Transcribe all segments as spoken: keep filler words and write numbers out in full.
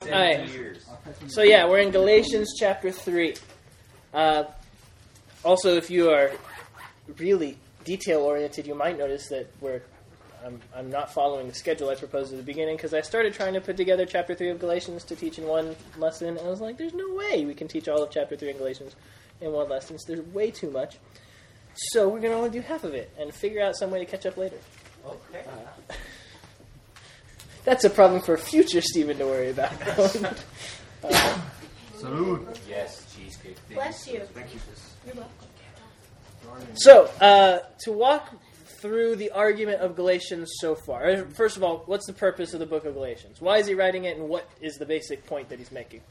All right. So yeah, we're in Galatians chapter three. Uh, also, if you are really detail-oriented, you might notice that we're I'm, I'm not following the schedule I proposed at the beginning, because I started trying to put together chapter three of Galatians to teach in one lesson, and I was like, there's no way we can teach all of chapter three in Galatians in one lesson. So there's way too much. So we're going to only do half of it and figure out some way to catch up later. Okay. Uh, that's a problem for future Stephen to worry about. uh, Salud. Yes, cheesecake. Bless you. Thank you. You're welcome. So, uh, to walk through the argument of Galatians so far, first of all, what's the purpose of the book of Galatians? Why is he writing it, and what is the basic point that he's making?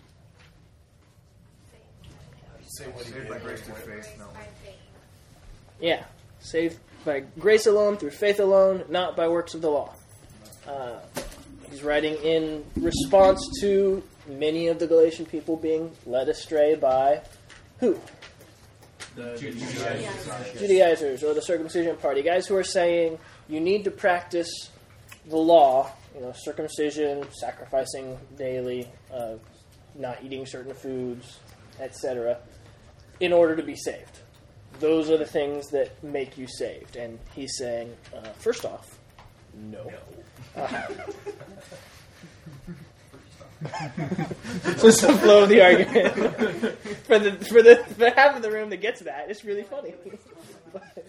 Say what Saved by grace through faith. No. Yeah, saved by grace alone, through faith alone, not by works of the law. Uh, he's writing in response to many of the Galatian people being led astray by who? The Judaizers. Judaizers, or the circumcision party. Guys who are saying you need to practice the law, you know, circumcision, sacrificing daily, uh, not eating certain foods, et cetera, in order to be saved. Those are the things that make you saved. And he's saying, uh, first off, no. Uh, so it's the flow of the argument. for the for the for half of the room that gets that, it's really funny. but,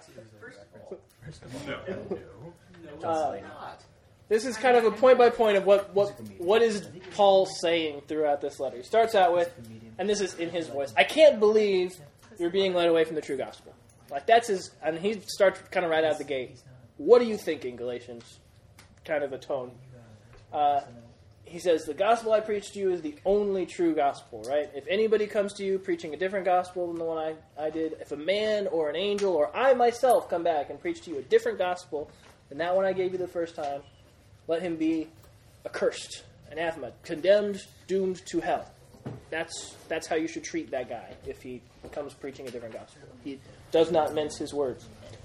uh, uh, this is kind of a point by point of what, what what is Paul saying throughout this letter. He starts out with, and this is in his voice, I can't believe you're being led away from the true gospel. Like that's his, and he starts kind of right out the gate. What are you thinking, Galatians? Kind of a tone. Uh, he says, the gospel I preach to you is the only true gospel, right? If anybody comes to you preaching a different gospel than the one I, I did, if a man or an angel or I myself come back and preach to you a different gospel than that one I gave you the first time, let him be accursed, anathema, condemned, doomed to hell. That's that's how you should treat that guy if he comes preaching a different gospel. He does not mince his words.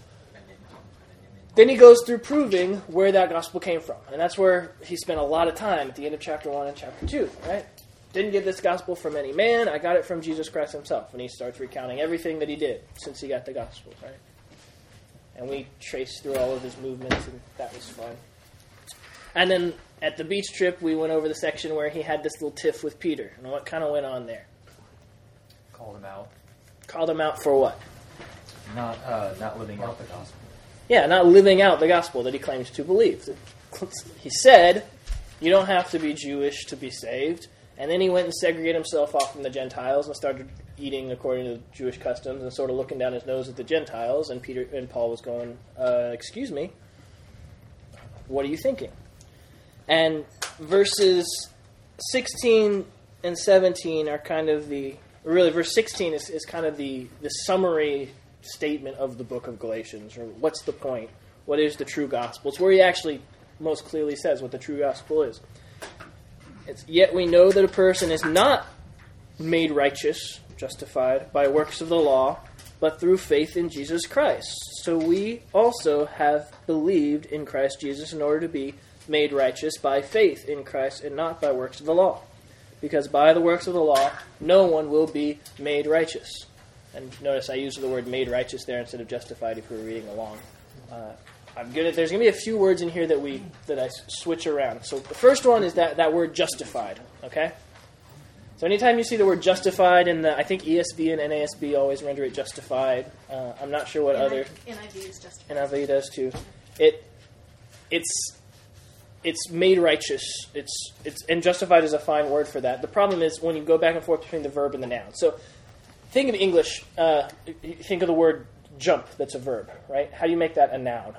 Then he goes through proving where that gospel came from. And that's where he spent a lot of time at the end of chapter one and chapter two, right? Didn't get this gospel from any man. I got it from Jesus Christ himself. And he starts recounting everything that he did since he got the gospel, right? And we traced through all of his movements, and that was fun. And then at the beach trip, we went over the section where he had this little tiff with Peter. And what kind of went on there? Called him out. Called him out for what? Not uh, not living out the gospel. Yeah, not living out the gospel that he claims to believe. He said, you don't have to be Jewish to be saved. And then he went and segregated himself off from the Gentiles and started eating according to Jewish customs and sort of looking down his nose at the Gentiles. And Peter and Paul was going, uh, excuse me, what are you thinking? And verses sixteen and seventeen are kind of the, really verse sixteen is, is kind of the, the summary statement of the book of Galatians, or what's the point? What is the true gospel? It's where he actually most clearly says what the true gospel is. It's, yet we know that a person is not made righteous, justified, by works of the law, but through faith in Jesus Christ. So we also have believed in Christ Jesus in order to be made righteous by faith in Christ and not by works of the law. Because by the works of the law, no one will be made righteous. And notice I use the word made righteous there instead of justified if we were reading along. Uh, I'm good at, there's going to be a few words in here that we that I switch around. So the first one is that, that word justified, okay? So anytime you see the word justified in the, I think E S V and N A S B always render it justified. Uh, I'm not sure what N I, other... N I V is justified. N I V does too. It, it's... It's made righteous. It's it's and justified is a fine word for that. The problem is when you go back and forth between the verb and the noun. So think of English. Uh, think of the word jump. That's a verb, right? How do you make that a noun?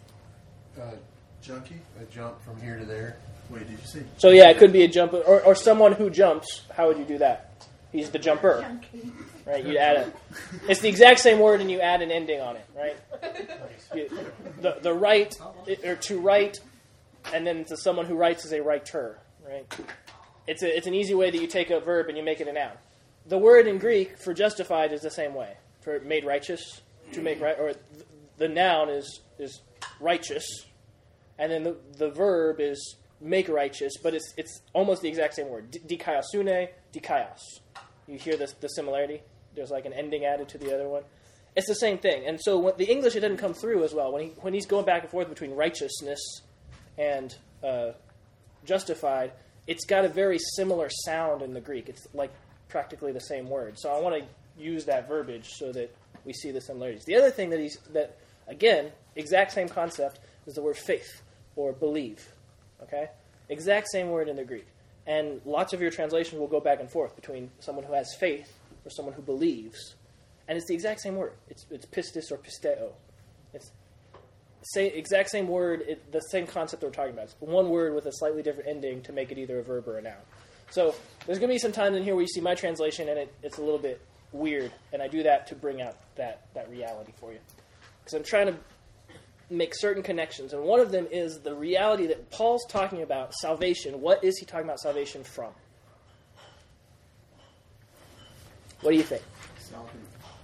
Uh, junkie, a jump from here to there. Wait, did you see? So yeah, it could be a jump, or, or someone who jumps. How would you do that? He's the jumper, right? You add a. It's the exact same word, and you add an ending on it, right? You, the the right or to write. And then to someone who writes is a writer, right? It's a, it's an easy way that you take a verb and you make it a noun. The word in Greek for justified is the same way. For made righteous, to make right, or the noun is is righteous, and then the, the verb is make righteous, but it's it's almost the exact same word. D- dikaiosune, dikaios. You hear this, the similarity? There's like an ending added to the other one. It's the same thing. And so when, the English, it doesn't come through as well. When he when he's going back and forth between righteousness and uh, justified, it's got a very similar sound in the Greek. It's like practically the same word. So I want to use that verbiage so that we see the similarities. The other thing that he's that again, exact same concept, is the word faith or believe. Okay? Exact same word in the Greek. And lots of your translations will go back and forth between someone who has faith or someone who believes. And it's the exact same word. It's it's pistis or pisteo. It's say exact same word, it, the same concept that we're talking about. It's one word with a slightly different ending to make it either a verb or a noun. So there's going to be some times in here where you see my translation and it, it's a little bit weird, and I do that to bring out that, that reality for you. Because I'm trying to make certain connections, and one of them is the reality that Paul's talking about salvation. What is he talking about salvation from? What do you think? Salvation.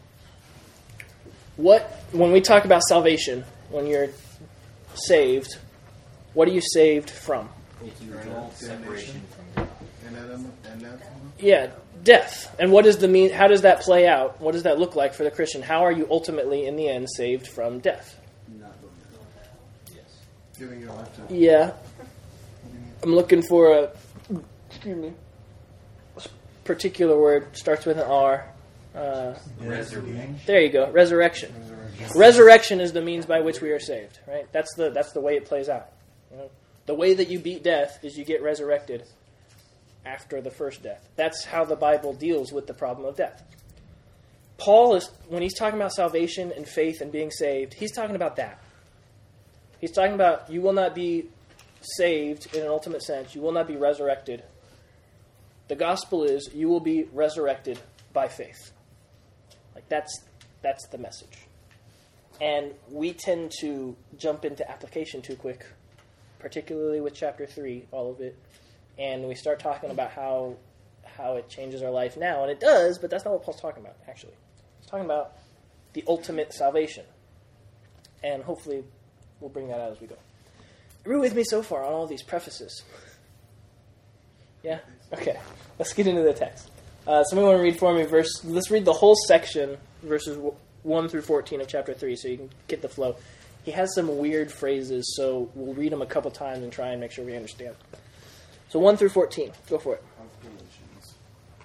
What, when we talk about salvation, when you're saved, what are you saved from? Eternal separation from God. And that, and that, Yeah, death. And what is the mean? How does that play out? What does that look like for the Christian? How are you ultimately, in the end, saved from death? not going to Yes. giving your life to. Yeah, I'm looking for a excuse me particular word. Starts with an R. Uh, Resurrection. there you go. Resurrection. Resurrection. Resurrection is the means by which we are saved. Right. That's the that's the way it plays out. You know? The way that you beat death is you get resurrected after the first death. That's how the Bible deals with the problem of death. Paul is, when he's talking about salvation and faith and being saved, he's talking about that. He's talking about you will not be saved in an ultimate sense. You will not be resurrected. The gospel is you will be resurrected by faith. Like that's that's the message. And we tend to jump into application too quick, particularly with chapter three, all of it. And we start talking about how how it changes our life now. And it does, but that's not what Paul's talking about, actually. He's talking about the ultimate salvation. And hopefully we'll bring that out as we go. Are you with me so far on all these prefaces? Yeah? Okay. Let's get into the text. Uh, somebody want to read for me verse... Let's read the whole section, verses one through fourteen of chapter three, so you can get the flow. He has some weird phrases, so we'll read them a couple times and try and make sure we understand. So one through fourteen. Go for it. Of Galatians.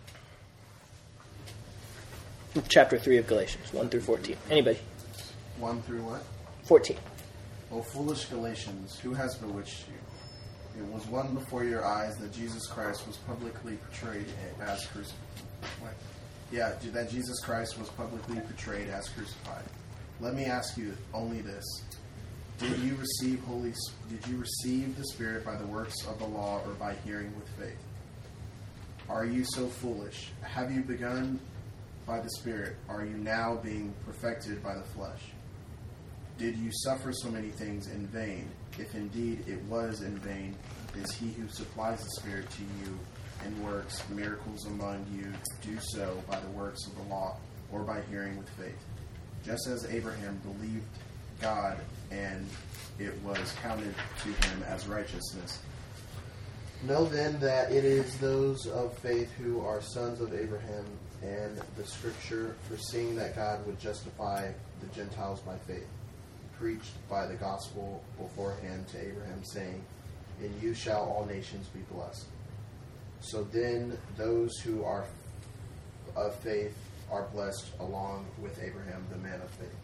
Chapter three of Galatians. one through fourteen. Anybody? One through what? fourteen. O foolish Galatians, who has bewitched you? It was one before your eyes that Jesus Christ was publicly portrayed as crucified. Yeah, that Jesus Christ was publicly portrayed as crucified. Let me ask you only this: Did you receive holy? Did you receive the Spirit by the works of the law or by hearing with faith? Are you so foolish? Have you begun by the Spirit? Are you now being perfected by the flesh? Did you suffer so many things in vain? If indeed it was in vain, is he who supplies the Spirit to you and works miracles among you do so by the works of the law or by hearing with faith? Just as Abraham believed God, and it was counted to him as righteousness. Know then that it is those of faith who are sons of Abraham, and the Scripture, foreseeing that God would justify the Gentiles by faith, preached by the gospel beforehand to Abraham, saying, in you shall all nations be blessed. So then those who are of faith are blessed along with Abraham, the man of faith.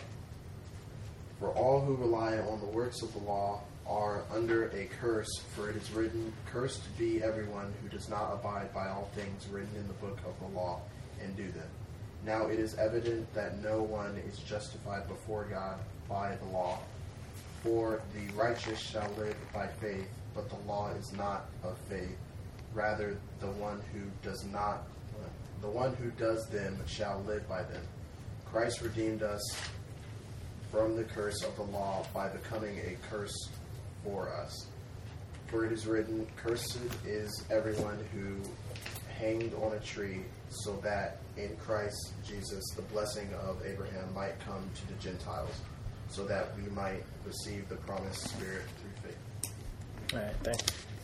For all who rely on the works of the law are under a curse, for it is written, cursed be everyone who does not abide by all things written in the book of the law and do them. Now it is evident that no one is justified before God by the law. For the righteous shall live by faith, but the law is not of faith. Rather, the one who does not, the one who does them shall live by them. Christ redeemed us from the curse of the law by becoming a curse for us. For it is written, cursed is everyone who hanged on a tree, so that in Christ Jesus the blessing of Abraham might come to the Gentiles, so that we might receive the promised Spirit through faith. All right, thanks.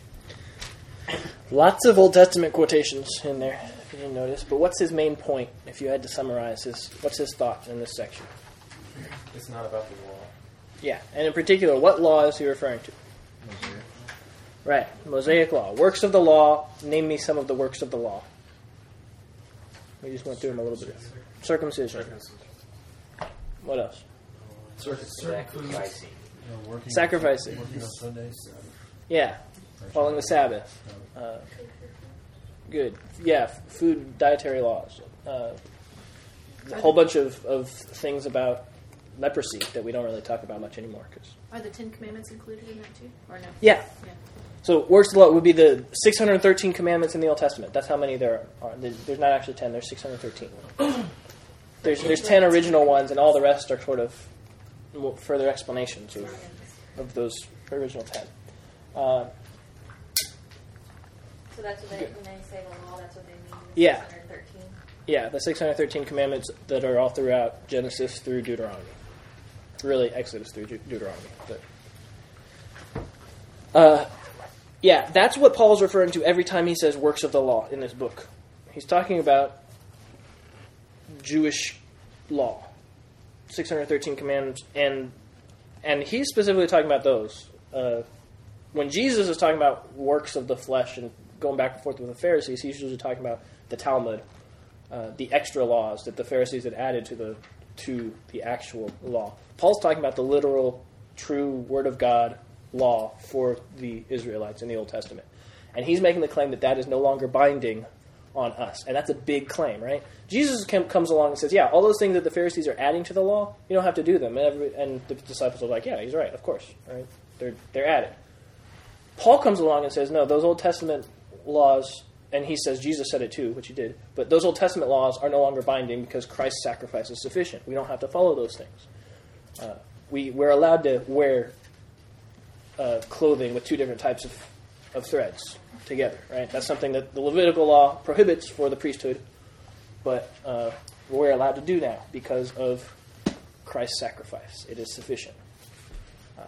Lots of Old Testament quotations in there, if you didn't notice. But what's his main point, if you had to summarize his, what's his thought in this section? It's not about the law. Yeah, and in particular, what law is he referring to? Mosaic. Right, Mosaic law. Works of the law, name me some of the works of the law. We just went through them a little bit. Circumcision. What else? Sacrificing. You know, working, Sacrificing. Working on Sundays. Yeah, following the Sabbath. Uh, good. Yeah, f- food, dietary laws. Uh, a whole bunch of, of things about leprosy that we don't really talk about much anymore. Cause, Are the Ten Commandments included in that too, or no? yeah. Yeah. So works of the law would be the six hundred thirteen commandments in the Old Testament. That's how many there are. There's there's not actually ten. There's six hundred thirteen. There's there's ten original ones, and all the rest are sort of more further explanations of, of those original ten. Uh, So that's what they, when they say the law, that's what they mean? Yeah. six hundred thirteen? yeah, the six hundred thirteen commandments that are all throughout Genesis through Deuteronomy. Really, Exodus through Deut- Deuteronomy. But, uh, yeah, that's what Paul's referring to every time he says works of the law in this book. He's talking about Jewish law, six hundred thirteen commandments, and and he's specifically talking about those. Uh, when Jesus is talking about works of the flesh and going back and forth with the Pharisees, he's usually talking about the Talmud, uh, the extra laws that the Pharisees had added to the to the actual law. Paul's talking about the literal, true Word of God law for the Israelites in the Old Testament. And he's making the claim that that is no longer binding on us. And that's a big claim, right? Jesus com- comes along and says, yeah, all those things that the Pharisees are adding to the law, you don't have to do them. And, every, and the disciples are like, yeah, he's right, of course. Right? They're, they're added. Paul comes along and says, no, those Old Testament laws, and he says Jesus said it too, which he did, but those Old Testament laws are no longer binding because Christ's sacrifice is sufficient. We don't have to follow those things. Uh, we, we're allowed to wear uh, clothing with two different types of, of threads together, right? That's something that the Levitical law prohibits for the priesthood, but uh, we're allowed to do now because of Christ's sacrifice. It is sufficient. Uh,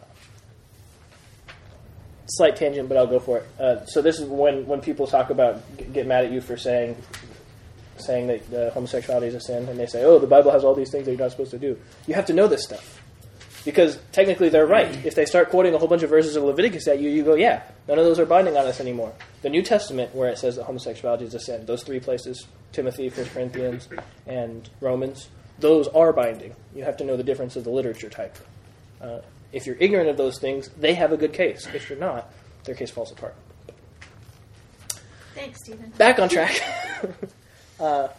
slight tangent, but I'll go for it. Uh, so this is when, when people talk about, get mad at you for saying saying that uh, homosexuality is a sin, and they say, oh, the Bible has all these things that you're not supposed to do. You have to know this stuff. Because technically they're right. If they start quoting a whole bunch of verses of Leviticus at you, you go, yeah, none of those are binding on us anymore. The New Testament, where it says that homosexuality is a sin, those three places, Timothy, First Corinthians, and Romans, those are binding. You have to know the difference of the literature type. Uh, if you're ignorant of those things, they have a good case. If you're not, their case falls apart. Thanks, Stephen. Back on track. uh,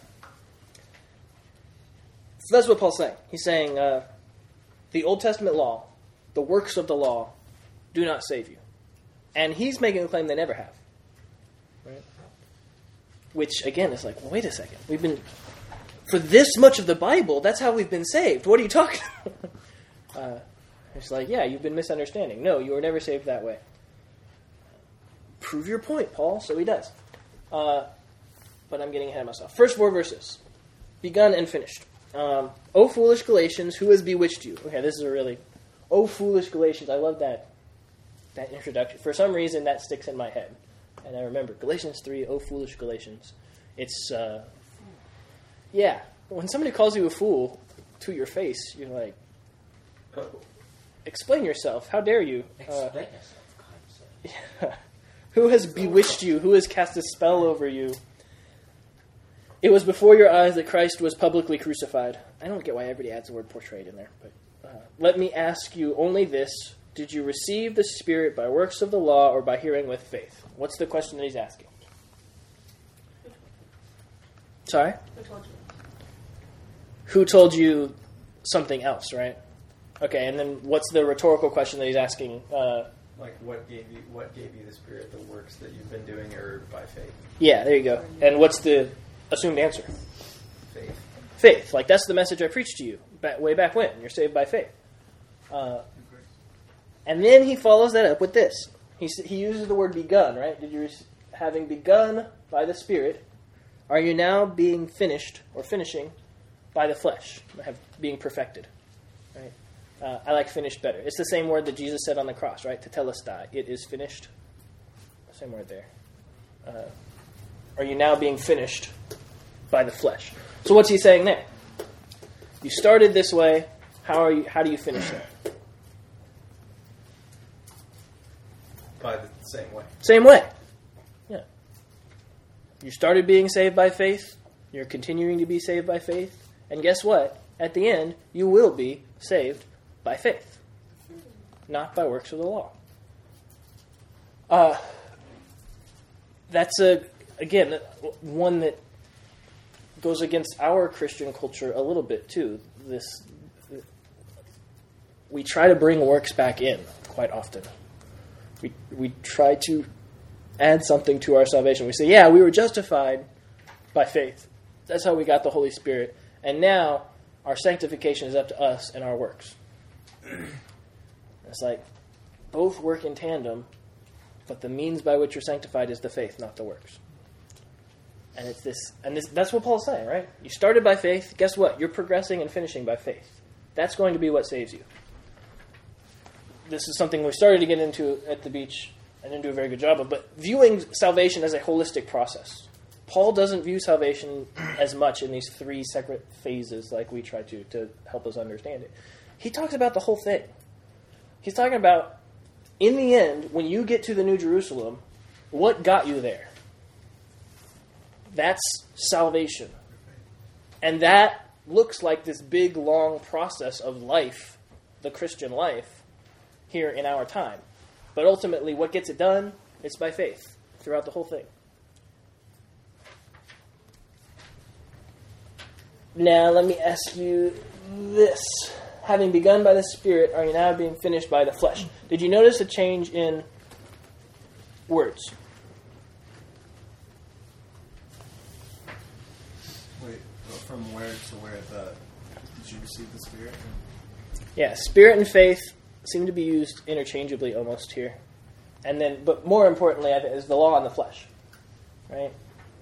so that's what Paul's saying. He's saying... Uh, the Old Testament law, the works of the law, do not save you. And he's making a claim they never have. Right? Which, again, is like, well, wait a second. We've been, for this much of the Bible, that's how we've been saved. What are you talking about? uh, it's like, yeah, you've been misunderstanding. No, you were never saved that way. Prove your point, Paul. So he does. Uh, but I'm getting ahead of myself. First four verses. Begun and finished. Um, O foolish Galatians, who has bewitched you? Okay, this is a really... O foolish Galatians, I love that that introduction. For some reason, that sticks in my head. And I remember, Galatians three, O foolish Galatians. It's, uh... yeah, when somebody calls you a fool to your face, you're like, explain yourself. How dare you? Uh, Explain yourself, God. yeah. Who has bewitched you? Who has cast a spell over you? It was before your eyes that Christ was publicly crucified. I don't get why everybody adds the word portrayed in there. But uh, let me ask you only this. Did you receive the Spirit by works of the law or by hearing with faith? What's the question that he's asking? Sorry? Who told you? Who told you something else, right? Okay, and then what's the rhetorical question that he's asking? Uh, Like, what gave you what gave you the Spirit, the works that you've been doing, or by faith? yeah, there you go. And what's the assumed answer? Faith. Faith. Like, that's the message I preached to you back, way back when. You're saved by faith. Uh, and then he follows that up with this. He he uses the word begun, right? Did you, having begun by the Spirit, are you now being finished or finishing by the flesh, have, being perfected? Right? Uh, I like finished better. It's the same word that Jesus said on the cross, right? Tetelestai. It is finished. Same word there. Uh, are you now being finished by the flesh? So what's he saying there? You started this way. How are you? How do you finish that? By the same way. Same way. Yeah. You started being saved by faith. You're continuing to be saved by faith. And guess what? At the end, you will be saved by faith. Not by works of the law. Uh, that's, a again, one that goes against our Christian culture a little bit, too. This, we try to bring works back in quite often. We we try to add something to our salvation. We say, yeah, we were justified by faith. That's how we got the Holy Spirit. And now our sanctification is up to us and our works. It's like both work in tandem, but the means by which you're sanctified is the faith, not the works. And it's this, and this, that's what Paul's saying, right? You started by faith. Guess what? You're progressing and finishing by faith. That's going to be what saves you. This is something we started to get into at the beach. I didn't do a very good job of, but viewing salvation as a holistic process. Paul doesn't view salvation as much in these three separate phases like we try to, to help us understand it. He talks about the whole thing. He's talking about, in the end, when you get to the New Jerusalem, what got you there? That's salvation. And that looks like this big, long process of life, the Christian life, here in our time. But ultimately, what gets it done? It's by faith throughout the whole thing. Now, let me ask you this. Having begun by the Spirit, are you now being finished by the flesh? Did you notice a change in words? Wait, from where to where the did you receive the Spirit? Yeah, Spirit and faith seem to be used interchangeably almost here. And then, but more importantly, I think, is the law and the flesh. Right?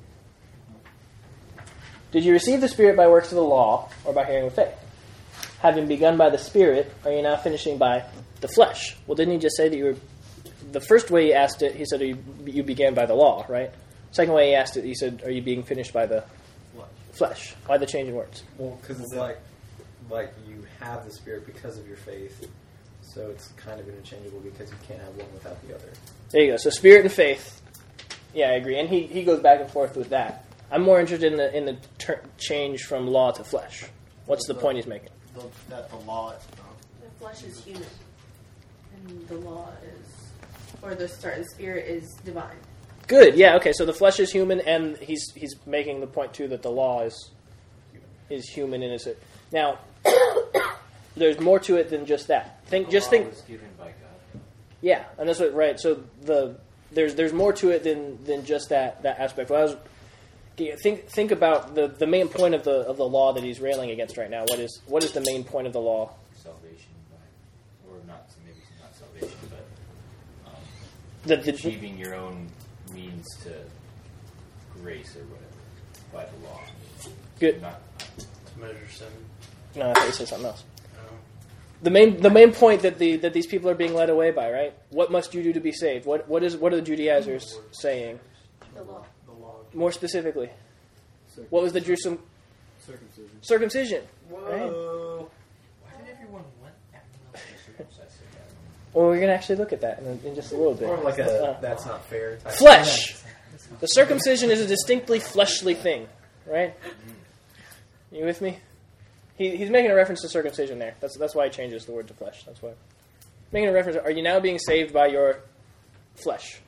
Did you receive the Spirit by works of the law or by hearing with faith? Having begun by the Spirit, are you now finishing by the flesh? Well, didn't he just say that you were... The first way he asked it, he said you, you began by the law, right? Second way he asked it, he said, are you being finished by the Flesh. flesh? Why the change in words? Well, because it's like, like you have the Spirit because of your faith, so it's kind of interchangeable because you can't have one without the other. There you go. So Spirit and faith. Yeah, I agree. And he, he goes back and forth with that. I'm more interested in the in the ter- change from law to flesh. What's the, the point he's making? The, that the law. The flesh is human, and the law is, or the certain spirit is divine. Good. Yeah. Okay. So the flesh is human, and he's he's making the point too that the law is is human in its. Now, there's more to it than just that. Think. The just law think. was given by God. Yeah, and that's what right. So the there's there's more to it than than just that that aspect. When I was think think about the, the main point of the of the law that he's railing against right now. What is what is the main point of the law? Salvation, by, or not maybe not salvation, but um, The, the, achieving your own means to grace or whatever by the law. Good. Not, To measure sin. No, I thought you said something else. No. The main the main point that the that these people are being led away by, right? What must you do to be saved? What what is what are the Judaizers saying? The law. The law. More specifically, what was the Jerusalem Circumcision. circumcision? Whoa! why did everyone want everyone else to circumcise their dad? Well, we're going to actually look at that in, in just a little bit. Or like a Uh, that's not fair type. flesh. The circumcision is a distinctly fleshly thing, right? You with me? He, he's making a reference to circumcision there. That's that's why he changes the word to flesh. That's why. Making a reference. Are you now being saved by your flesh?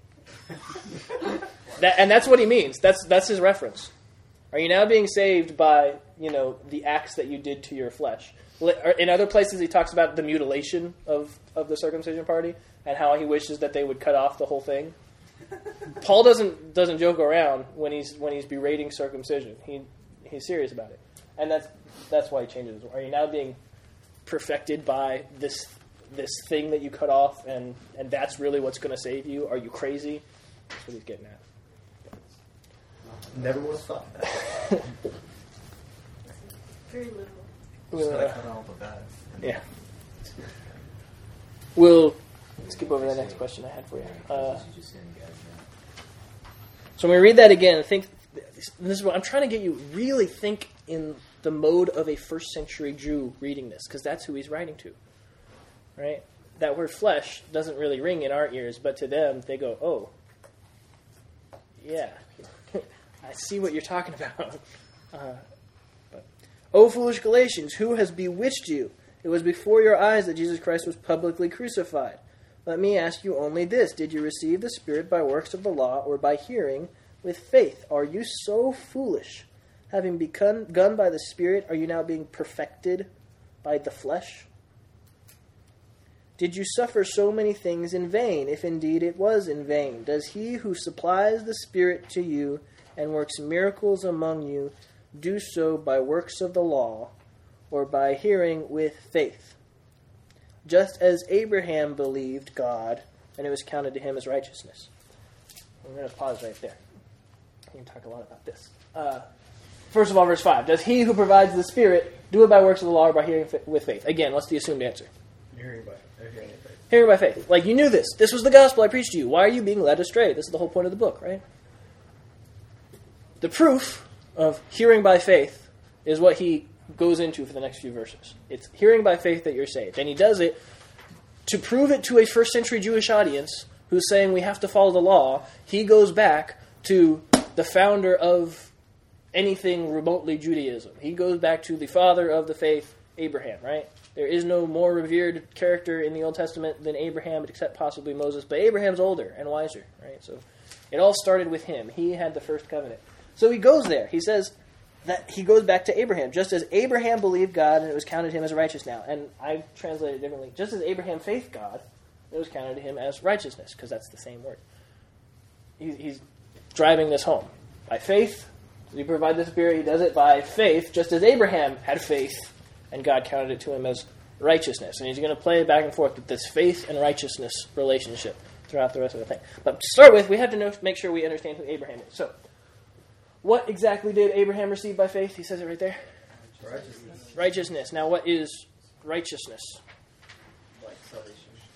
That, and that's what he means. That's that's his reference. Are you now being saved by, you know, the acts that you did to your flesh? In other places, he talks about the mutilation of, of the circumcision party and how he wishes that they would cut off the whole thing. Paul doesn't doesn't joke around when he's when he's berating circumcision. He he's serious about it, and that's that's why he changes. Are you now being perfected by this this thing that you cut off, and and that's really what's going to save you? Are you crazy? That's what he's getting at. Never would have thought that. Very little. Just gotta cut all the bad. Yeah. We'll skip over the next question I had for you. Uh, so when we read that again, think this is what I'm trying to get you really think in the mode of a first century Jew reading this, because that's who he's writing to, right? That word flesh doesn't really ring in our ears, but to them they go, oh, yeah, I see what you're talking about. Uh, but, O foolish Galatians, who has bewitched you? It was before your eyes that Jesus Christ was publicly crucified. Let me ask you only this. Did you receive the Spirit by works of the law or by hearing with faith? Are you so foolish? Having begun by the Spirit, are you now being perfected by the flesh? Did you suffer so many things in vain, if indeed it was in vain? Does he who supplies the Spirit to you and works miracles among you do so by works of the law or by hearing with faith? Just as Abraham believed God, and it was counted to him as righteousness. I'm going to pause right there. We can talk a lot about this. Uh, first of all, verse five. Does he who provides the Spirit do it by works of the law or by hearing with faith? Again, what's the assumed answer? Hearing by, uh, hearing by faith. Hearing by faith. Like, you knew this. This was the gospel I preached to you. Why are you being led astray? This is the whole point of the book, right? The proof of hearing by faith is what he goes into for the next few verses. It's hearing by faith that you're saved. And he does it to prove it to a first century Jewish audience who's saying we have to follow the law. He goes back to the founder of anything remotely Judaism. He goes back to the father of the faith, Abraham, right? There is no more revered character in the Old Testament than Abraham, except possibly Moses. But Abraham's older and wiser, right? So it all started with him. He had the first covenant. So he goes there. He says that he goes back to Abraham. Just as Abraham believed God, and it was counted to him as righteous now. And I translate it differently. Just as Abraham faithed God, it was counted to him as righteousness, because that's the same word. He, he's driving this home. By faith, he provides the Spirit. He does it by faith, just as Abraham had faith, and God counted it to him as righteousness. And he's going to play back and forth with this faith and righteousness relationship throughout the rest of the thing. But to start with, we have to know, make sure we understand who Abraham is. So, what exactly did Abraham receive by faith? He says it right there. Righteousness. Righteousness. Now, what is righteousness? Like salvation.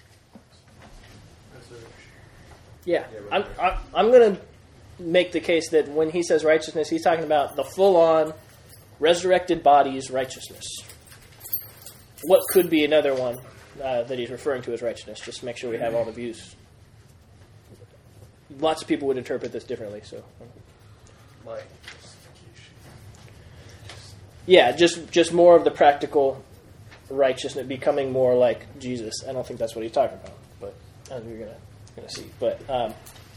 Yeah, I'm, I'm, I'm going to make the case that when he says righteousness, he's talking about the full-on, resurrected body's righteousness. What could be another one uh, that he's referring to as righteousness? Just to make sure we have all the views. Lots of people would interpret this differently, so... Like, yeah, just just more of the practical righteousness, becoming more like Jesus. I don't think that's what he's talking about, but as we're gonna gonna see. But um,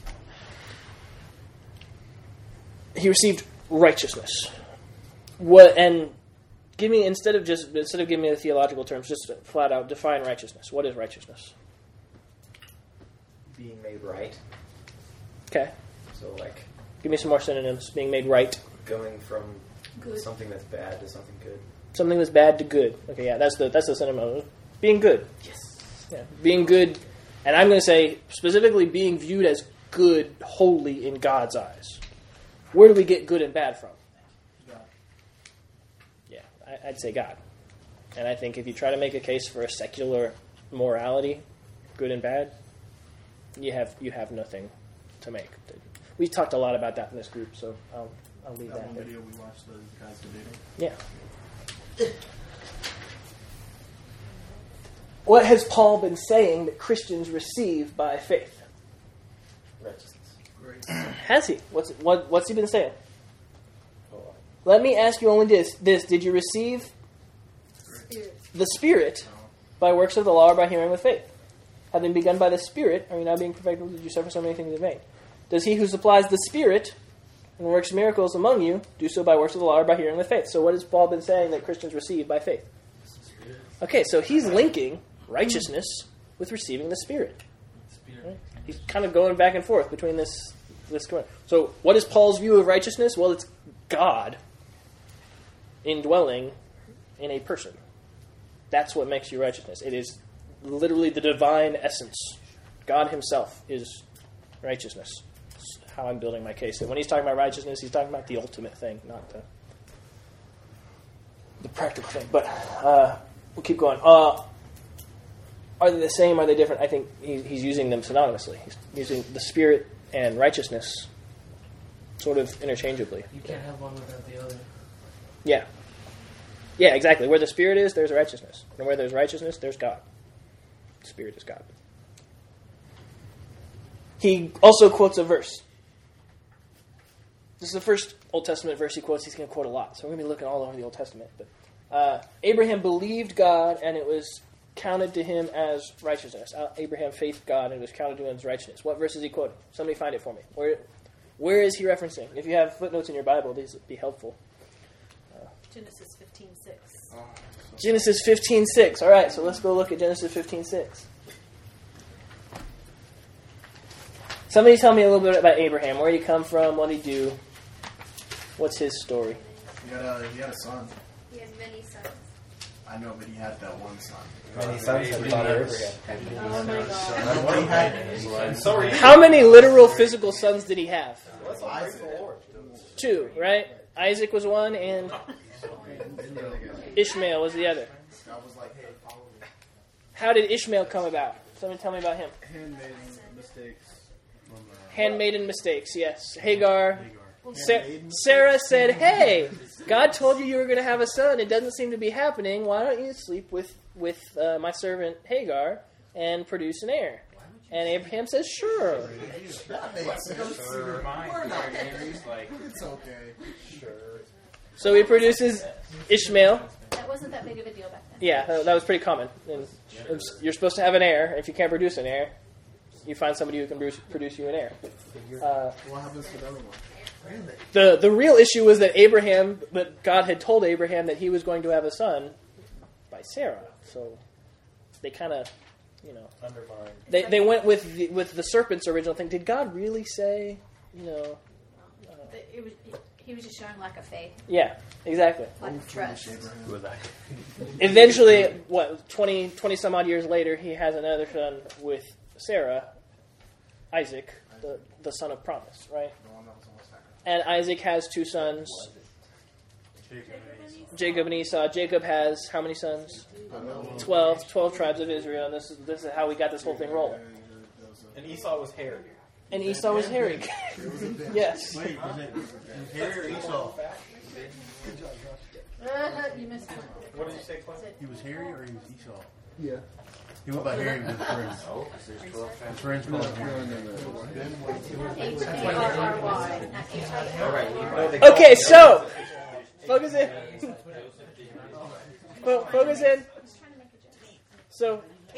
he received righteousness. What and give me instead of just instead of giving me the theological terms, just flat out define righteousness. What is righteousness? being made right. Okay. So, like, Give me some more synonyms. Being made right. going from Good. something that's bad to something good. Something that's bad to good. Okay, yeah, that's the that's the synonym. Being good. Yes. Yeah, being good, and I'm going to say specifically being viewed as good wholly in God's eyes. Where do we get good and bad from? God. Yeah, I, I'd say God. And I think if you try to make a case for a secular morality, good and bad, you have you have nothing to make. We talked a lot about that in this group, so I'll I'll leave That that one there. video we watched, the guys debating. Yeah. What has Paul been saying that Christians receive by faith? Righteousness. Great. Has he? What's what? What's he been saying? Oh, Let me ask you only this: This did you receive Spirit. the Spirit by works of the law or by hearing with faith? Having begun by the Spirit, are you now being perfected? Did you suffer so many things in vain? Does he who supplies the Spirit and works miracles among you do so by works of the law or by hearing with faith? So what has Paul been saying that Christians receive by faith? Okay, so he's linking righteousness with receiving the Spirit. Right? He's kind of going back and forth between this. this. So what is Paul's view of righteousness? Well, it's God indwelling in a person. That's what makes you righteousness. It is literally the divine essence. God himself is righteousness. That's how I'm building my case. And when he's talking about righteousness, he's talking about the ultimate thing, not the, the practical thing. But uh, we'll keep going. Uh, Are they the same? Are they different? I think he, he's using them synonymously. He's using the Spirit and righteousness sort of interchangeably. You can't have one without the other. Yeah. Yeah, exactly. Where the Spirit is, there's righteousness. And where there's righteousness, there's God. The Spirit is God. He also quotes a verse. This is the first Old Testament verse he quotes. He's going to quote a lot. So we're going to be looking all over the Old Testament. But uh, Abraham believed God, and it was counted to him as righteousness. Uh, Abraham faithed God, and it was counted to him as righteousness. What verse is he quoting? Somebody find it for me. Where, where is he referencing? If you have footnotes in your Bible, these would be helpful. Genesis fifteen six. Genesis fifteen six. All right, so let's go look at Genesis fifteen six. Somebody tell me a little bit about Abraham. Where did he come from? What did he do? What's his story? He had a, he had a son. He has many sons. I know, but he had that one son. Many sons have father Abraham. Oh my god. I know what he had. So are you. How many literal physical sons did he have? Let's all pray for the Lord. Two, right? Isaac was one, and Ishmael was the other. God was like, hey, follow me. How did Ishmael come about? Somebody tell me about him. Handmaiden mistakes. From, uh, Handmaiden mistakes, yes. Hagar. Hagar. Sa- Sarah said, hey, God told you you were going to have a son. It doesn't seem to be happening. Why don't you sleep with, with uh, my servant Hagar and produce an heir? And Abraham says, sure. That makes sense. So remind We're not Aries, like, It's okay. Sure. So he produces Ishmael. That wasn't that big of a deal back then. Yeah, uh, that was pretty common. And it's- you're supposed to have an heir. If you can't produce an heir, you find somebody who can produce, produce you an heir. Uh, What happens to the other one? the the real issue was that Abraham, that God had told Abraham that he was going to have a son by Sarah. So they kind of, you know, Undermined. they they went with the, with the serpent's original thing. Did God really say, you know? It was, he was just showing lack of faith, Yeah, exactly. lack of trust. Eventually, what, twenty, twenty some odd years later, he has another son with Sarah, Isaac, the, the son of promise, right? The one that was almost sacrificed. And Isaac has two sons, Jacob and Esau. Jacob has how many sons? Twelve. Twelve tribes of Israel, and this is, this is how we got this whole thing rolling. And Esau was hairy. And Esau was hairy. Yes. Wait, was it Harry or Esau? You missed one. What did you say, Clint? He was Harry or he was Esau? Yeah. He went by Harry with friends. oh, there's twelve His friends called him Harry. H A R R Y, not H I All R. right. You know they call Okay, so focus in. Fo- Focus in. So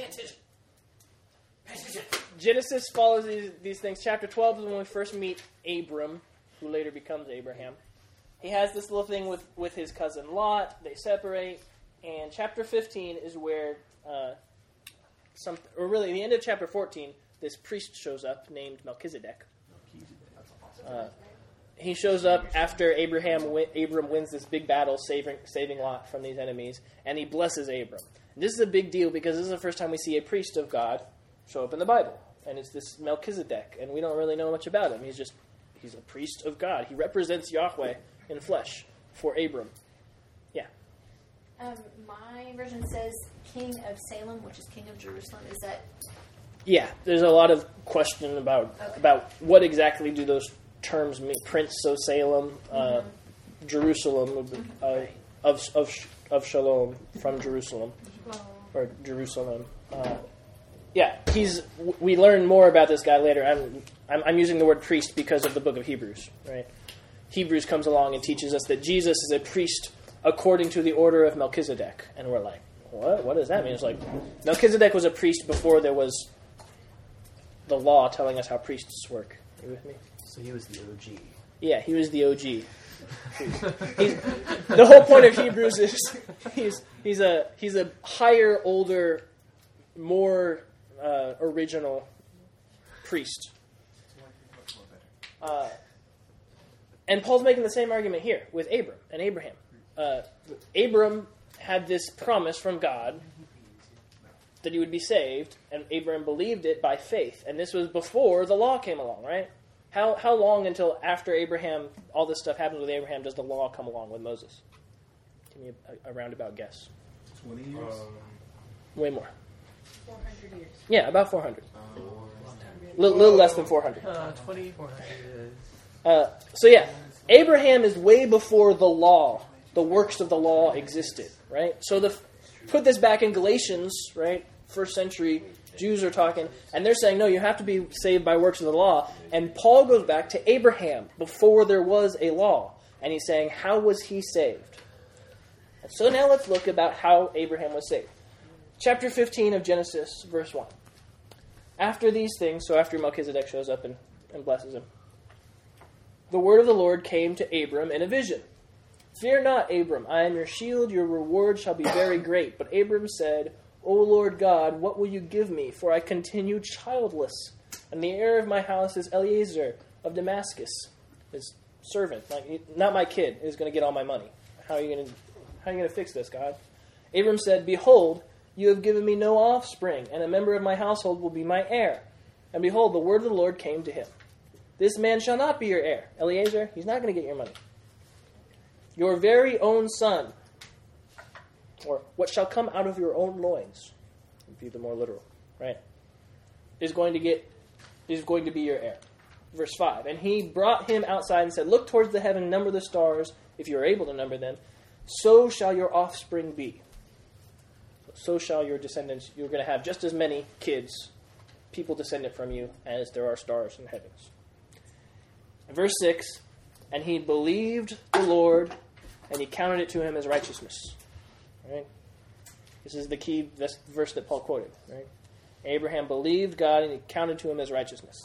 Genesis follows these, these things. Chapter twelve is when we first meet Abram, who later becomes Abraham. He has this little thing with, with his cousin Lot. They separate. And chapter fifteen is where, uh, some, or really the end of chapter fourteen, this priest shows up named Melchizedek. Uh, he shows up after Abraham wi- Abram wins this big battle, saving saving Lot from these enemies, and he blesses Abram. And this is a big deal because this is the first time we see a priest of God show up in the Bible, and it's this Melchizedek, and we don't really know much about him. He's just he's a priest of God. He represents Yahweh in flesh for Abram. Yeah. Um, my version says King of Salem, which is King of Jerusalem. Is that Yeah, there's a lot of question about Okay. about what exactly do those terms mean. Prince of Salem, uh, Jerusalem, uh, of of of Shalom from Jerusalem or Jerusalem. Uh, yeah, he's. We learn more about this guy later. I'm, I'm I'm using the word priest because of the book of Hebrews, right? Hebrews comes along and teaches us that Jesus is a priest according to the order of Melchizedek, and we're like, what? What does that mean? It's like Melchizedek was a priest before there was the law telling us how priests work. Are you with me? So he was the O G. Yeah, he was the O G. He's, the whole point of Hebrews is he's he's a he's a higher, older, more uh, original priest. Uh, and Paul's making the same argument here with Abram and Abraham. Uh, Abram had this promise from God that he would be saved, and Abraham believed it by faith. And this was before the law came along, right? How how long until after Abraham, all this stuff happens with Abraham, does the law come along with Moses? Give me a, a roundabout guess. twenty years? Way more. four hundred years. Yeah, about four hundred. A little, little less than four hundred. Uh, twenty-four hundred. Uh, so yeah, Abraham is way before the law, the works of the law existed, right? So the put this back in Galatians, right? First century Jews are talking, and they're saying, no, you have to be saved by works of the law. And Paul goes back to Abraham before there was a law, and he's saying, how was he saved? And so now let's look about how Abraham was saved. Chapter fifteen of Genesis, verse one. After these things, so after Melchizedek shows up and, and blesses him, the word of the Lord came to Abram in a vision. Fear not, Abram, I am your shield, your reward shall be very great. But Abram said, O Lord God, what will you give me? For I continue childless, and the heir of my house is Eliezer of Damascus, his servant, like, not my kid, is going to get all my money. How are you going to how are you going to fix this, God? Abram said, Behold, you have given me no offspring, and a member of my household will be my heir. And behold, the word of the Lord came to him. This man shall not be your heir. Eliezer, he's not going to get your money. Your very own son, or what shall come out of your own loins, would be the more literal, right, is going to get, is going to be your heir. Verse five, and he brought him outside and said, Look towards the heaven and number the stars, if you are able to number them. So shall your offspring be. So shall your descendants, you're going to have just as many kids, people descendant from you, as there are stars in the heavens. And verse six, and he believed the Lord, and he counted it to him as righteousness. Right? This is the key this verse that Paul quoted. Right? Abraham believed God, and he counted to him as righteousness.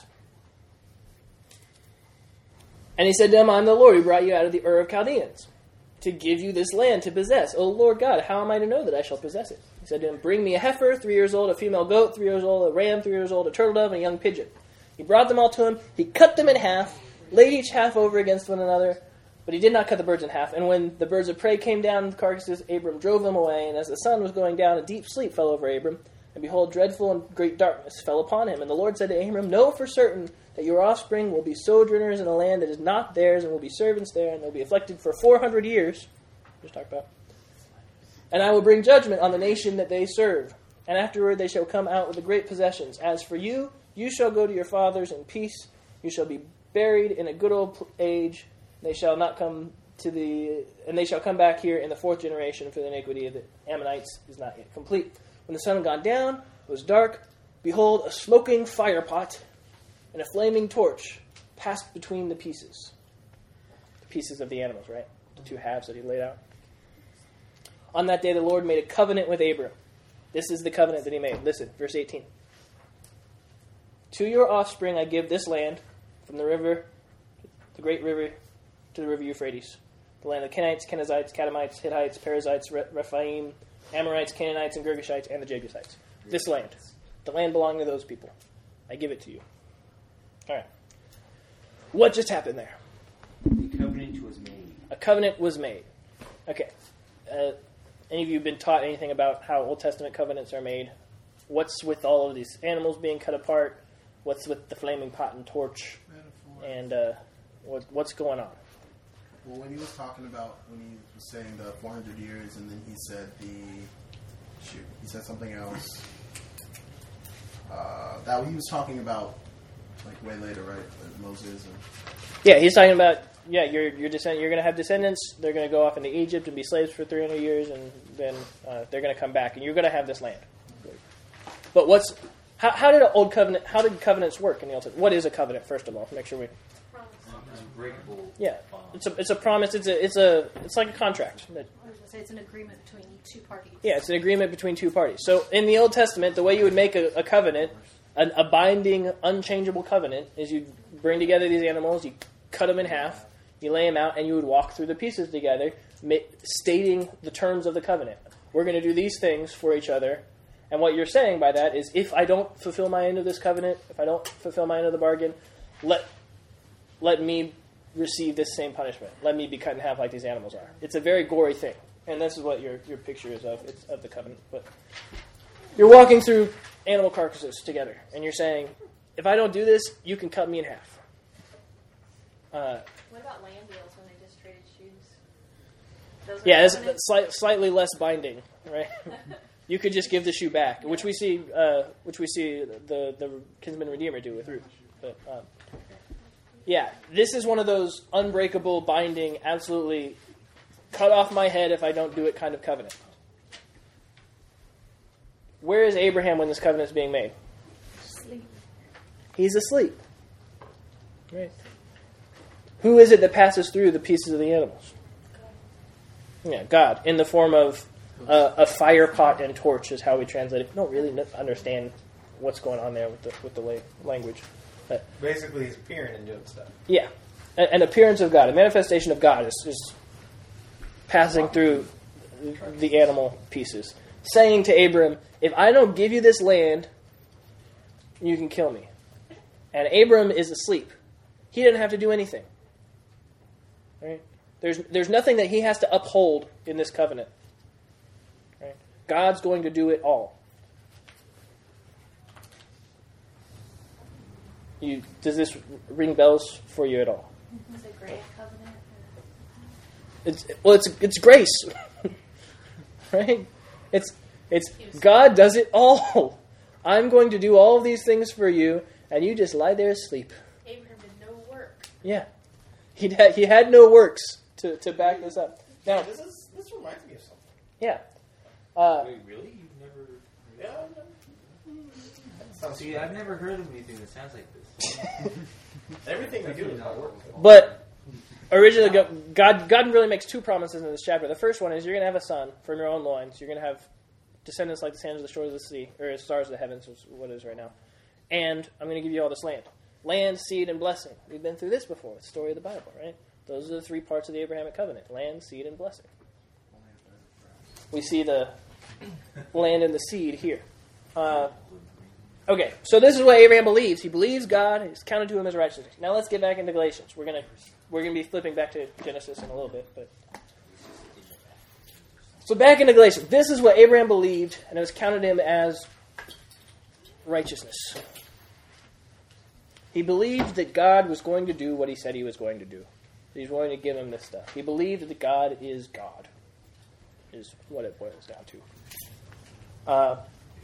And he said to him, I am the Lord who brought you out of the Ur of Chaldeans, to give you this land to possess. O Lord God, how am I to know that I shall possess it? He said to him, Bring me a heifer, three years old, a female goat, three years old, a ram, three years old, a turtle dove, and a young pigeon. He brought them all to him. He cut them in half, laid each half over against one another, but he did not cut the birds in half. And when the birds of prey came down with the carcasses, Abram drove them away. And as the sun was going down, a deep sleep fell over Abram. And behold, dreadful and great darkness fell upon him. And the Lord said to Abram, Know for certain that your offspring will be sojourners in a land that is not theirs, and will be servants there, and they'll be afflicted for four hundred years. Just talked about. And I will bring judgment on the nation that they serve. And afterward they shall come out with the great possessions. As for you, you shall go to your fathers in peace. You shall be buried in a good old age. They shall not come to the, and they shall come back here in the fourth generation, for the iniquity of the Ammonites is not yet complete. When the sun had gone down, it was dark. Behold, a smoking firepot and a flaming torch passed between the pieces. The pieces of the animals, right? The two halves that he laid out. On that day, the Lord made a covenant with Abram. This is the covenant that he made. Listen, verse eighteen. To your offspring I give this land, from the river, the great river, to the river Euphrates, the land of the Kenites, Kenizzites, Kadamites, Hittites, Perizzites, Rephaim, Amorites, Canaanites, and Girgashites, and the Jebusites. This land, the land belonging to those people, I give it to you. All right. What just happened there? The covenant was made. A covenant was made. Okay. Uh, any of you been taught anything about how Old Testament covenants are made? What's with all of these animals being cut apart? What's with the flaming pot and torch? And uh, what, what's going on? Well, when he was talking about, when he was saying the four hundred years, and then he said the, shoot, he said something else. Uh, that he was talking about, like, way later, right? Like Moses and... Yeah, he's talking about, yeah, your your descend, you're going to have descendants. They're going to go off into Egypt and be slaves for three hundred years, and then uh, they're going to come back, and you're going to have this land. But what's how, how did an old covenant? How did covenants work in the Old Testament? What is a covenant? First of all, make sure we. Unbreakable. Yeah, it's a it's a promise. It's a it's a it's like a contract. I was going to say it's an agreement between two parties. Yeah, it's an agreement between two parties. So in the Old Testament, the way you would make a, a covenant, an, a binding, unchangeable covenant, is you bring together these animals, you cut them in half, you lay them out, and you would walk through the pieces together, ma- stating the terms of the covenant. We're going to do these things for each other. And what you're saying by that is, if I don't fulfill my end of this covenant, if I don't fulfill my end of the bargain, let let me receive this same punishment. Let me be cut in half like these animals are. It's a very gory thing. And this is what your, your picture is of. It's of the covenant. But you're walking through animal carcasses together, and you're saying, if I don't do this, you can cut me in half. Uh, What about land deals when they just traded shoes? Those are yeah, it's covenants? slight, slightly less binding, right? You could just give the shoe back, which we see, uh, which we see the the kinsman redeemer do with Ruth. But um, yeah, this is one of those unbreakable, binding, absolutely cut off my head if I don't do it kind of covenant. Where is Abraham when this covenant is being made? Sleep. He's asleep. Right. Who is it that passes through the pieces of the animals? Yeah, God, in the form of uh, a fire pot and torch is how we translate it. We don't really understand what's going on there with the with the la- language. But Basically, he's appearing and doing stuff. yeah, an, an appearance of God, a manifestation of God is, is passing through the animal pieces, saying to Abram, if I don't give you this land, you can kill me. And Abram is asleep. He didn't have to do anything. Right? There's there's nothing that he has to uphold in this covenant. Right? God's going to do it all. You, does this ring bells for you at all? Is it great covenant? It's well, it's it's grace, right? It's it's God does it all. I'm going to do all of these things for you, and you just lie there asleep. Abraham did no work. Yeah, he had he had no works to, to back this up. Now, This is this reminds me of something. yeah, uh, Wait, really? You've never... Yeah. Sounds See, I've never heard of anything that sounds like this. Everything we do is not work. but originally Go- God God really makes two promises in this chapter. The first one is you're going to have a son from your own loins. You're going to have descendants like the sands of the shores of the sea, or as stars of the heavens, is what it is right now. And I'm going to give you all this land. Land, seed, and blessing. We've been through this before. It's the story of the Bible, right? Those are the three parts of the Abrahamic covenant. Land, seed, and blessing. We see the land and the seed here. Uh, okay, so this is what Abraham believes. He believes God is counted to him as righteousness. Now let's get back into Galatians. We're gonna we're gonna be flipping back to Genesis in a little bit, but so back into Galatians. This is what Abraham believed, and it was counted him as righteousness. He believed that God was going to do what he said he was going to do. He's going to give him this stuff. He believed that God is God, is what it boils down to. Uh,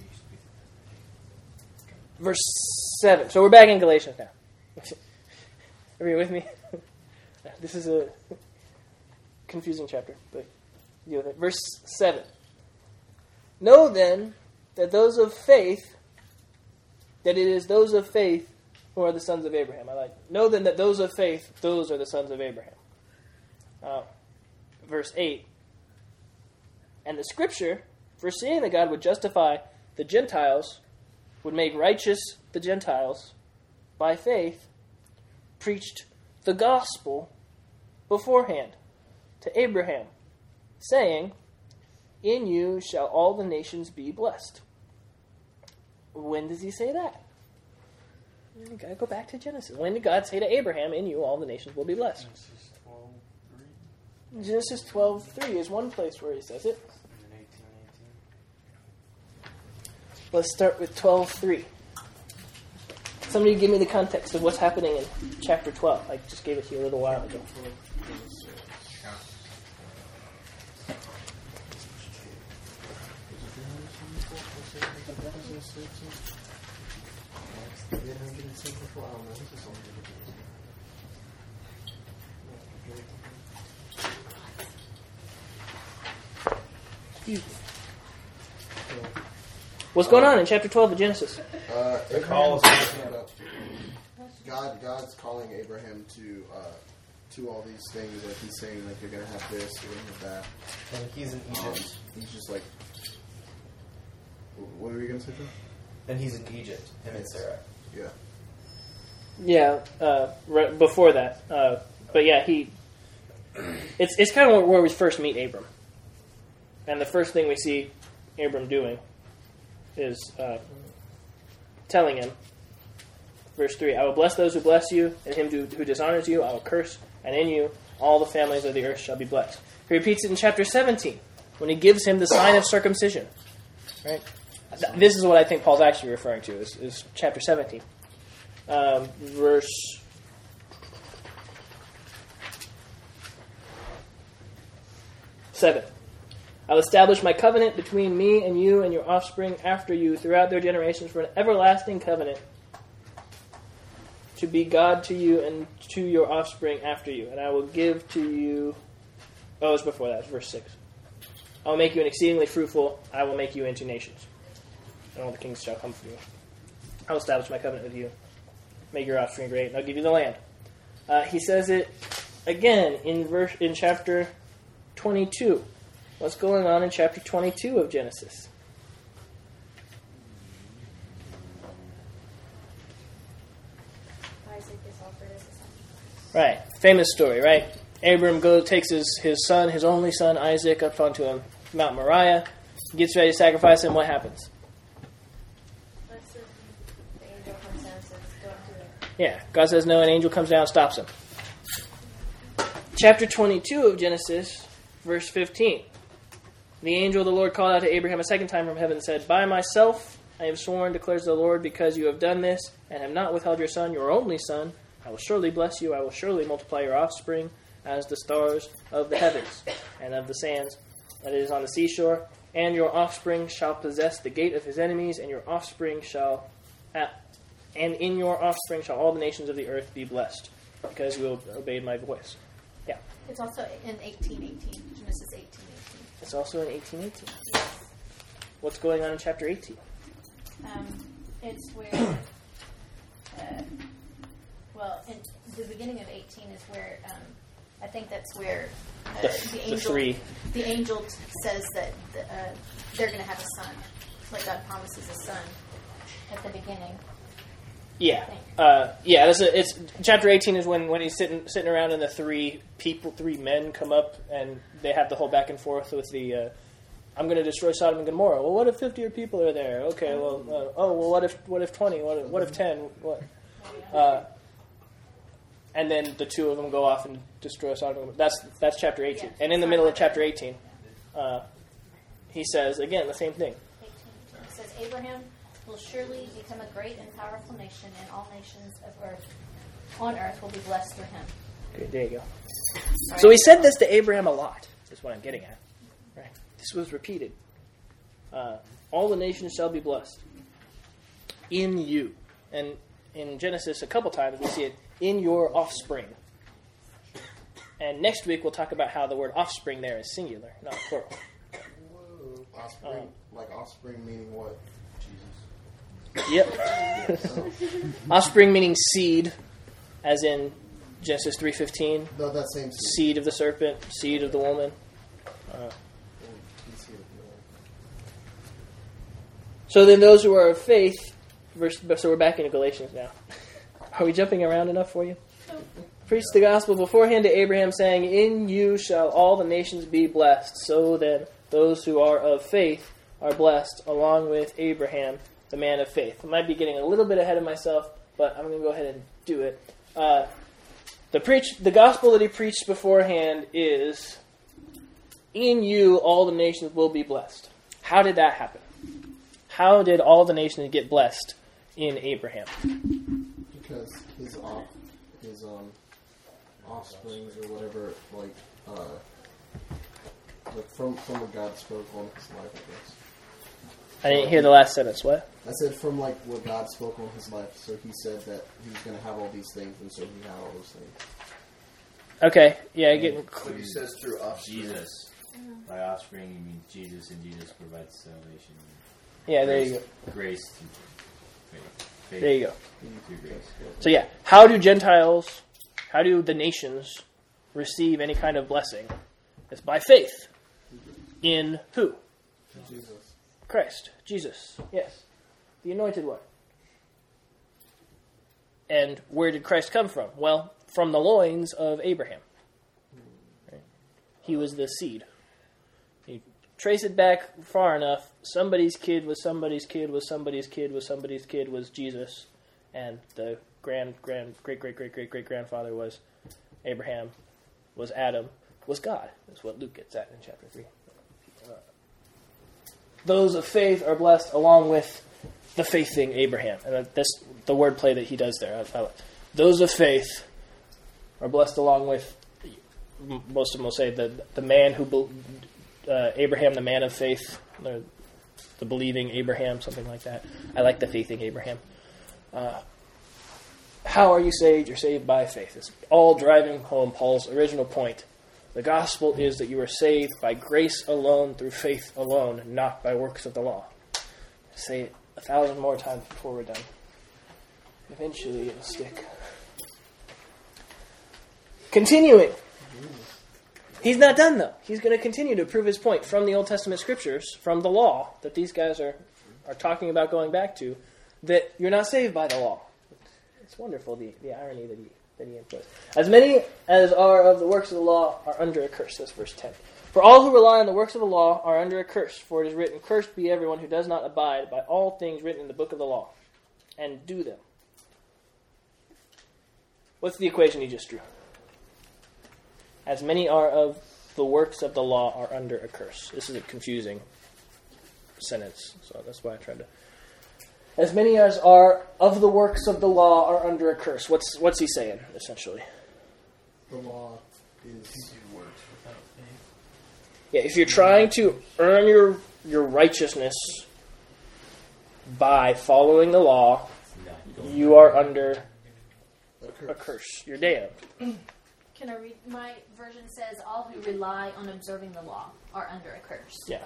verse seven. So we're back in Galatians now. Are you with me? This is a confusing chapter, but deal with it. Verse seven. Know then that those of faith, that it is those of faith who are the sons of Abraham. I like. Know then that those of faith, those are the sons of Abraham. Uh, verse eight. And the Scripture, foreseeing that God would justify the Gentiles, would make righteous the Gentiles, by faith, preached the gospel beforehand to Abraham, saying, in you shall all the nations be blessed. When does he say that? You gotta go back to Genesis. When did God say to Abraham, in you all the nations will be blessed? Genesis twelve three. Genesis twelve three is one place where he says it. And then eighteen eighteen. Let's start with twelve three. Somebody give me the context of what's happening in chapter twelve. I just gave it to you a little while ago. What's going on in chapter twelve of Genesis? Uh, The Abraham call is is- talking about God. God's calling Abraham to uh, to all these things. Like he's saying, like you're gonna have this, you're gonna have that. And he's in Um, Egypt. he's just like, what were you gonna say, Phil? And he's in Egypt. Him and Sarah. Yeah. Yeah, uh, right before that. Uh, but yeah, he. It's it's kind of where we first meet Abram, and the first thing we see Abram doing is uh, telling him, verse three: "I will bless those who bless you, and him who, who dishonors you I will curse, and in you all the families of the earth shall be blessed." He repeats it in chapter seventeen when he gives him the sign of circumcision. Right. Th- This is what I think Paul's actually referring to is, is chapter seventeen. Um, verse seven. I'll establish my covenant between me and you and your offspring after you throughout their generations for an everlasting covenant to be God to you and to your offspring after you. And I will give to you... Oh, it's before that. It's verse six. I will make you an exceedingly fruitful. I will make you into nations. And all the kings shall come from you. I will establish my covenant with you. Make your offspring great, and I'll give you the land. Uh, he says it again in verse in chapter twenty-two. What's going on in chapter twenty-two of Genesis? Isaac is offered as a son. Right. Famous story, right? Abram goes, takes his, his son, his only son, Isaac, up onto a Mount Moriah, gets ready to sacrifice him. What happens? Listen, the angel comes down and says, don't do it. Yeah, God says no, an angel comes down and stops him. Chapter twenty-two of Genesis, verse fifteen. The angel of the Lord called out to Abraham a second time from heaven and said, By myself I have sworn, declares the Lord, because you have done this, and have not withheld your son, your only son. I will surely bless you, I will surely multiply your offspring as the stars of the heavens, and of the sands that is on the seashore. And your offspring shall possess the gate of his enemies, and your offspring shall... At, and in your offspring shall all the nations of the earth be blessed, because you obeyed my voice. Yeah. It's also in eighteen eighteen, Genesis eighteen eighteen. It's also in eighteen eighteen. What's going on in chapter eighteen? Um, it's where, uh, well, in the beginning of eighteen is where, um, I think that's where uh, The, the, the angel three. the angel t- says that the, uh, they're going to have a son, like God promises a son at the beginning. Yeah. Uh, yeah, that's a, it's chapter eighteen is when, when he's sitting sitting around and the three people, three men come up and they have the whole back and forth with the, uh, I'm going to destroy Sodom and Gomorrah. Well, what if fifty people are there? Okay, well, uh, oh, well, what if what if twenty? What if, what if ten? What? Uh, and then the two of them go off and destroy Sodom and Gomorrah. That's, that's chapter eighteen. Yeah. And in the middle of chapter eighteen, uh, he says, again, the same thing. eighteen. It says, Abraham will surely become a great and powerful nation, and all nations of earth on earth will be blessed through him. Okay, there you go. So he said this to Abraham a lot, is what I'm getting at. Right? This was repeated. Uh, all the nations shall be blessed in you. And in Genesis, a couple times we see it, in your offspring. And next week we'll talk about how the word offspring there is singular, not plural. Whoa. Offspring, Um, like offspring meaning what? Yep. Offspring meaning seed, as in Genesis three fifteen. No, that same seed. Seed of the serpent, seed of the woman. Uh, so then those who are of faith, verse, so we're back into Galatians now. Are we jumping around enough for you? Preached the gospel beforehand to Abraham, saying, In you shall all the nations be blessed. So then those who are of faith are blessed, along with Abraham, the man of faith. I might be getting a little bit ahead of myself, but I'm going to go ahead and do it. Uh, the preach, the gospel that he preached beforehand is, in you all the nations will be blessed. How did that happen? How did all the nations get blessed in Abraham? Because his off, his um, offsprings or whatever, like uh, like from from what God spoke on his life, I guess. I didn't hear the last sentence. What? I said from like what God spoke on his life. So he said that he was going to have all these things, and so he had all those things. Okay, yeah, getting. But he says through offspring. Jesus. By offspring, you mean Jesus, and Jesus provides salvation. Yeah, there you go. Grace through faith. Faith There you go. through grace. So yeah, how do Gentiles, how do the nations receive any kind of blessing? It's by faith in who? Jesus. Christ, Jesus. Yes, the Anointed One. And where did Christ come from? Well, from the loins of Abraham. Right? He was the seed. You trace it back far enough, somebody's kid was somebody's kid was somebody's kid was somebody's kid was Jesus, and the grand, grand, great, great, great, great, great grandfather was Abraham, was Adam, was God. That's what Luke gets at in chapter three. Uh, those of faith are blessed along with the faithing Abraham. And that's the wordplay that he does there. I, I, those of faith are blessed along with, most of them will say, the the man who be, uh, Abraham, the man of faith, the, the believing Abraham, something like that. I like the faithing Abraham. Uh, how are you saved? You're saved by faith. It's all driving home Paul's original point. The gospel is that you are saved by grace alone, through faith alone, not by works of the law. Say it a thousand more times before we're done. Eventually it'll stick. Continuing. He's not done, though. He's going to continue to prove his point from the Old Testament scriptures, from the law that these guys are, are talking about going back to, that you're not saved by the law. It's wonderful, the, the irony that he that he employs. As many as are of the works of the law are under a curse. That's verse ten. For all who rely on the works of the law are under a curse, for it is written, cursed be everyone who does not abide by all things written in the book of the law, and do them. What's the equation he just drew? As many are of the works of the law are under a curse. This is a confusing sentence, so that's why I tried to... As many as are of the works of the law are under a curse. What's what's he saying, essentially? The law is works. Yeah, if you're trying to earn your your righteousness by following the law, you are under A curse. a curse. You're damned. Can I read? My version says, all who rely on observing the law are under a curse. Yeah.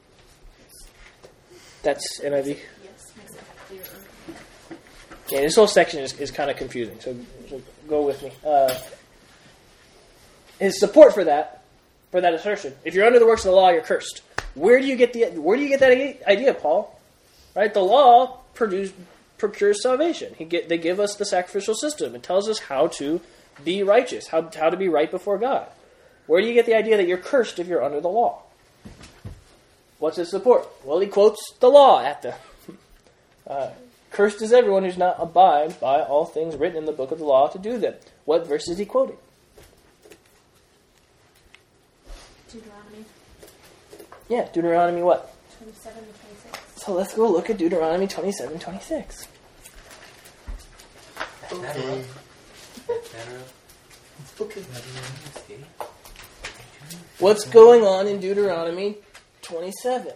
That's N I V. Yes, makes it clearer. Yeah, this whole section is, is kind of confusing, so, so go with me. Uh, his support for that, for that assertion, if you're under the works of the law, you're cursed. Where do you get the where do you get that idea, Paul? Right? The law produce, procures salvation. He get, they give us the sacrificial system. It tells us how to be righteous, how how to be right before God. Where do you get the idea that you're cursed if you're under the law? What's his support? Well, he quotes the law at the... Uh, Cursed is everyone who does not abide by all things written in the book of the law to do them. What verse is he quoting? Deuteronomy Yeah, Deuteronomy what? twenty-seven and twenty-six. So let's go look at Deuteronomy twenty-seven, twenty-six. Okay. Okay. What's going on in Deuteronomy twenty-seven?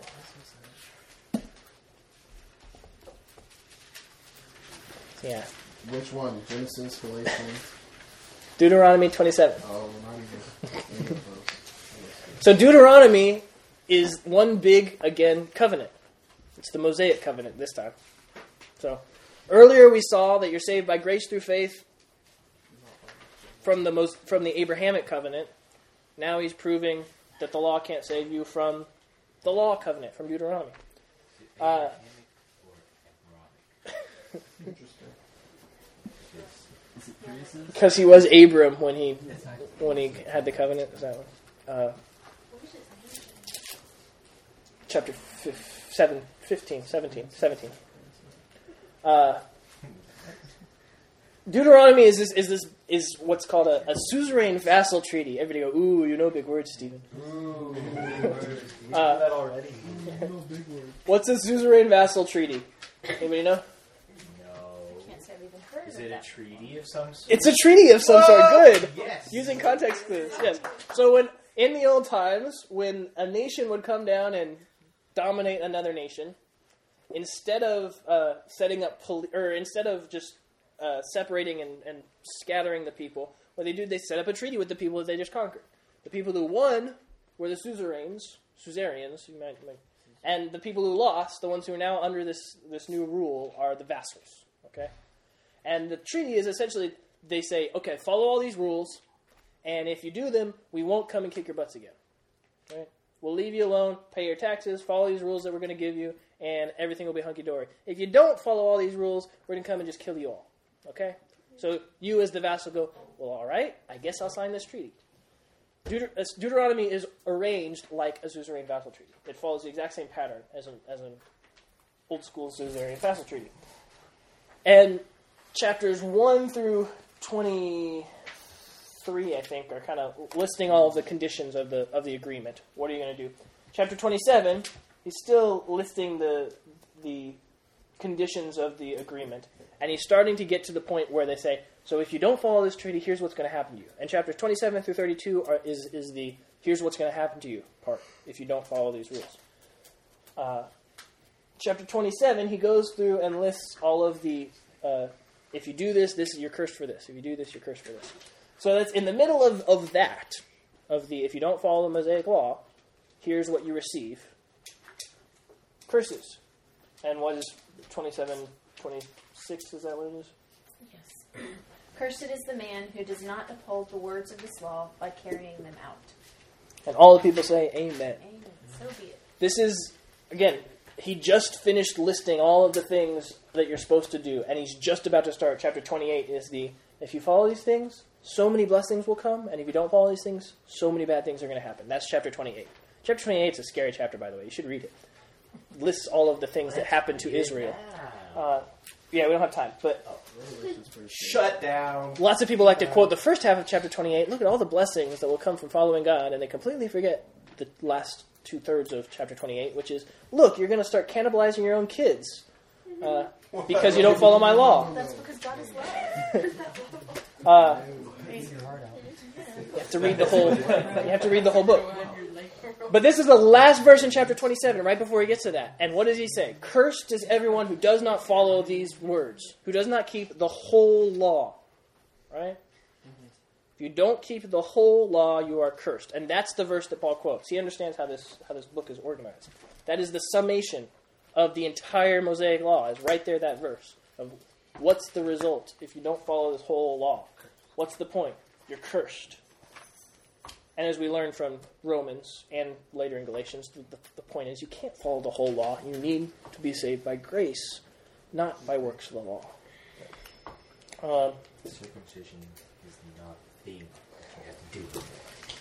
Yeah. Which one? Genesis, Galatians? Deuteronomy twenty-seven. Oh, not even any of those. So Deuteronomy is one big, again, covenant. It's the Mosaic covenant this time. So earlier we saw that you're saved by grace through faith from the most, from the Abrahamic covenant. Now he's proving that the law can't save you from the law covenant, from Deuteronomy. Uh, Interesting. Because he was Abram when he when he had the covenant. Is that one? Uh, chapter fif- seven, fifteen, seventeen, seventeen. Uh, Deuteronomy is this, is this is what's called a, a suzerain vassal treaty. Everybody go, ooh, you know big words, Stephen. Ooh, Uh, that already. What's a suzerain vassal treaty? Anybody know? Can't say I've even heard Is of it a that. treaty of some sort? It's a treaty of some sort. Good. Yes. Using context clues, yes. So when in the old times, when a nation would come down and dominate another nation, instead of uh, setting up poli- or instead of just uh, separating and, and scattering the people, what they do, they set up a treaty with the people that they just conquered. The people who won were the suzerains, suzerains, you might, you might, and the people who lost, the ones who are now under this this new rule, are the vassals. Okay, and the treaty is essentially they say, okay, follow all these rules. And if you do them, we won't come and kick your butts again. Right? We'll leave you alone, pay your taxes, follow these rules that we're going to give you, and everything will be hunky-dory. If you don't follow all these rules, we're going to come and just kill you all. Okay? So you as the vassal go, well, all right, I guess I'll sign this treaty. Deuter- Deuteronomy is arranged like a suzerain vassal treaty. It follows the exact same pattern as an, as an old-school suzerain vassal treaty. And chapters one through twenty... three, I think, are kind of listing all of the conditions of the of the agreement. What are you going to do? Chapter twenty-seven, he's still listing the the conditions of the agreement. And he's starting to get to the point where they say, so if you don't follow this treaty, here's what's going to happen to you. And chapters twenty-seven through thirty-two are, is, is the here's what's going to happen to you part if you don't follow these rules. Uh, chapter twenty-seven, he goes through and lists all of the, uh, if you do this, this you're cursed for this. If you do this, you're cursed for this. So that's in the middle of, of that, of the, if you don't follow the Mosaic law, here's what you receive. Curses. And what is twenty-seven, twenty-six, is that what it is? Yes. Cursed is the man who does not uphold the words of this law by carrying them out. And all the people say, amen. Amen. So be it. This is, again, he just finished listing all of the things that you're supposed to do, and he's just about to start. Chapter twenty-eight is the, if you follow these things, so many blessings will come, and if you don't follow these things, so many bad things are going to happen. That's chapter twenty-eight. Chapter twenty-eight is a scary chapter, by the way. You should read it. It lists all of the things that happened to Israel. Uh, yeah, we don't have time, but Shut down. lots of people like to quote the first half of chapter twenty-eight. Look at all the blessings that will come from following God, and they completely forget the last two-thirds of chapter twenty-eight, which is, look, you're going to start cannibalizing your own kids uh, because you don't follow my law. That's because God is love. Uh, Eat your heart out. you have to read the whole. You have to read the whole book. But this is the last verse in chapter twenty-seven, right before he gets to that. And what does he say? Cursed is everyone who does not follow these words, who does not keep the whole law. Right? If you don't keep the whole law, you are cursed. And that's the verse that Paul quotes. He understands how this how this book is organized. That is the summation of the entire Mosaic law, is right there, that verse. Of what's the result if you don't follow this whole law? What's the point? You're cursed. And as we learn from Romans and later in Galatians, the, the, the point is you can't follow the whole law. You need to be saved by grace, not by works of the law. Um, Circumcision is not the thing that you have to do with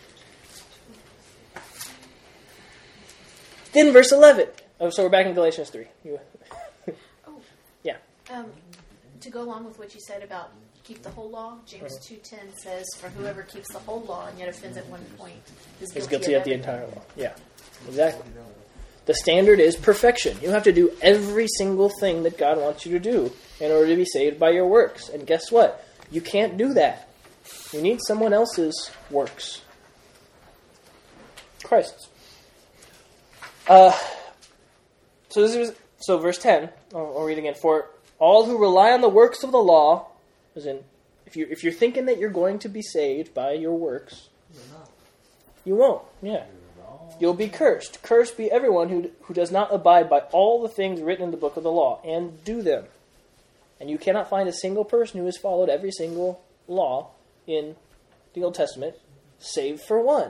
it. then verse eleven. Oh, so we're back in Galatians three. You, Oh. Yeah. Um, to go along with what you said about keep the whole law, James two ten says, for whoever keeps the whole law and yet offends at one point is guilty, is guilty of, of the everything. entire law. Yeah, exactly. The standard is perfection. You have to do every single thing that God wants you to do in order to be saved by your works. And guess what? You can't do that. You need someone else's works. Christ's. Uh, so this is so verse ten. I'll, I'll read again. For all who rely on the works of the law, as in, if you if you're thinking that you're going to be saved by your works, you won't. Yeah. You'll be cursed. Cursed be everyone who who does not abide by all the things written in the book of the law and do them. And you cannot find a single person who has followed every single law in the Old Testament, save for one.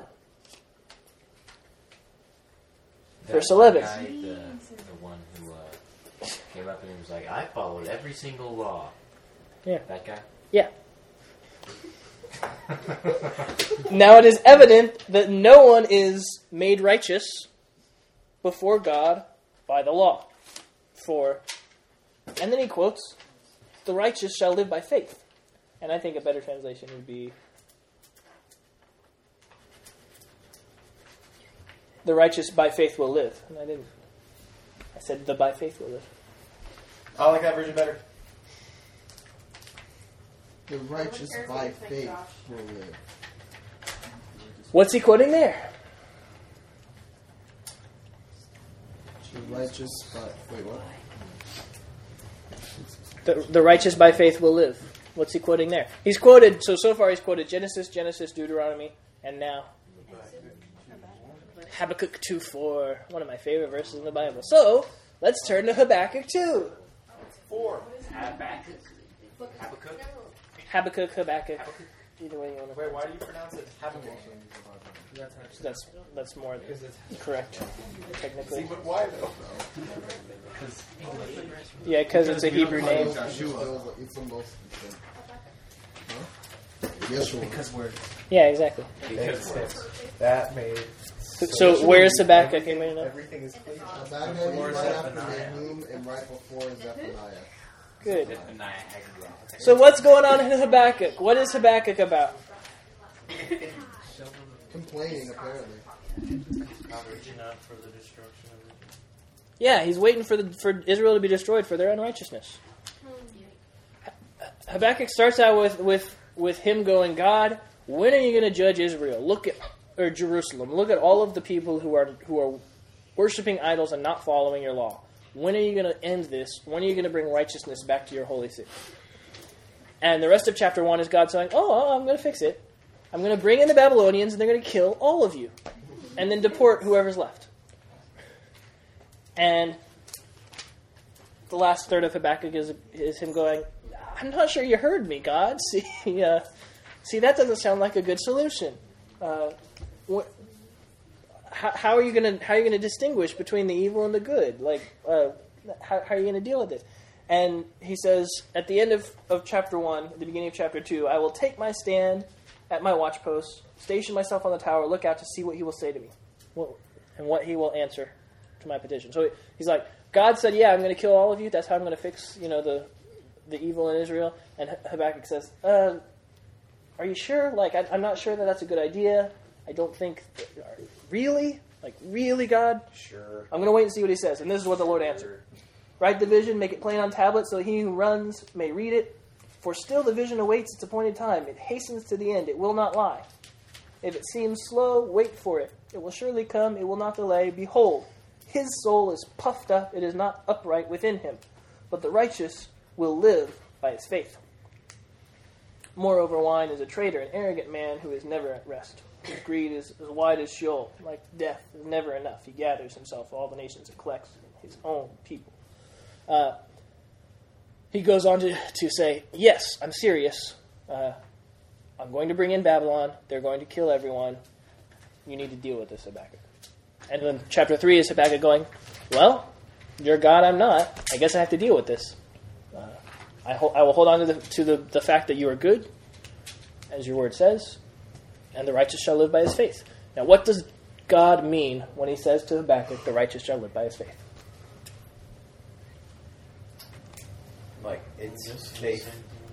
That Verse eleven. Guy, the, the one who uh, came up and he was like, I followed every single law. Yeah. That guy? Yeah. Now it is evident that no one is made righteous before God by the law. For, and then he quotes, the righteous shall live by faith. And I think a better translation would be, the righteous by faith will live. And I didn't, I said the by faith will live. I like that version better. The righteous by faith will live. What's he quoting there? The righteous by... Wait, what? The, the righteous by faith will live. What's he quoting there? He's quoted, so so far he's quoted Genesis, Genesis, Deuteronomy, and now Habakkuk two four, one of my favorite verses in the Bible. So, let's turn to Habakkuk two. Four. Habakkuk. Habakkuk. Habakkuk, Habakkuk. Either way you want to. Wait, why do you pronounce it Habakkuk? That's that's more Because it's correct, technically. See, but why though? Yeah, because it's a Hebrew name. Yeshua. It's the most... Huh? Yeshua. Because we're Yeah, exactly. Because we're- That made So where's Habakkuk? Anybody know? everything is clean. Habakkuk is right after Nahum and right before Zephaniah. Good. So what's going on in Habakkuk? What is Habakkuk about? Complaining, apparently. Reaching out for the destruction of it. Yeah, he's waiting for the for Israel to be destroyed for their unrighteousness. Habakkuk starts out with, with, with him going, God, when are you going to judge Israel? Look at or Jerusalem. Look at all of the people who are who are worshiping idols and not following your law. When are you going to end this? When are you going to bring righteousness back to your holy city? And the rest of chapter one is God saying, oh, I'm going to fix it. I'm going to bring in the Babylonians, and they're going to kill all of you. And then deport whoever's left. And the last third of Habakkuk is, is him going, I'm not sure you heard me, God. See, uh, see, that doesn't sound like a good solution. Uh, what, how, how are you going to how are you going to distinguish between the evil and the good? Like, uh, how, how are you going to deal with this? And he says at the end of, of chapter one, at the beginning of chapter two, I will take my stand at my watchpost, station myself on the tower, look out to see what he will say to me, what, and what he will answer to my petition. So he's like, God said, yeah, I'm going to kill all of you. That's how I'm going to fix, you know, the the evil in Israel. And Habakkuk says, uh, are you sure? Like, I, I'm not sure that that's a good idea. I don't think, that, really? Like, really, God? Sure. I'm going to wait and see what he says. And this is what the Lord answered. Write the vision, make it plain on tablets, so he who runs may read it. For still the vision awaits its appointed time. It hastens to the end. It will not lie. If it seems slow, wait for it. It will surely come. It will not delay. Behold, his soul is puffed up. It is not upright within him. But the righteous will live by his faith. Moreover, wine is a traitor, an arrogant man who is never at rest. His greed is as wide as Sheol. Like death is never enough. He gathers himself all the nations and collects his own people. Uh, he goes on to, to say, yes, I'm serious. Uh, I'm going to bring in Babylon. They're going to kill everyone. You need to deal with this, Habakkuk. And then chapter three is Habakkuk going, well, you're God, I'm not. I guess I have to deal with this. Uh, I, ho- I will hold on to, the, to the, the fact that you are good, as your word says, and the righteous shall live by his faith. Now, what does God mean when he says to Habakkuk, the righteous shall live by his faith? Like, it's faith.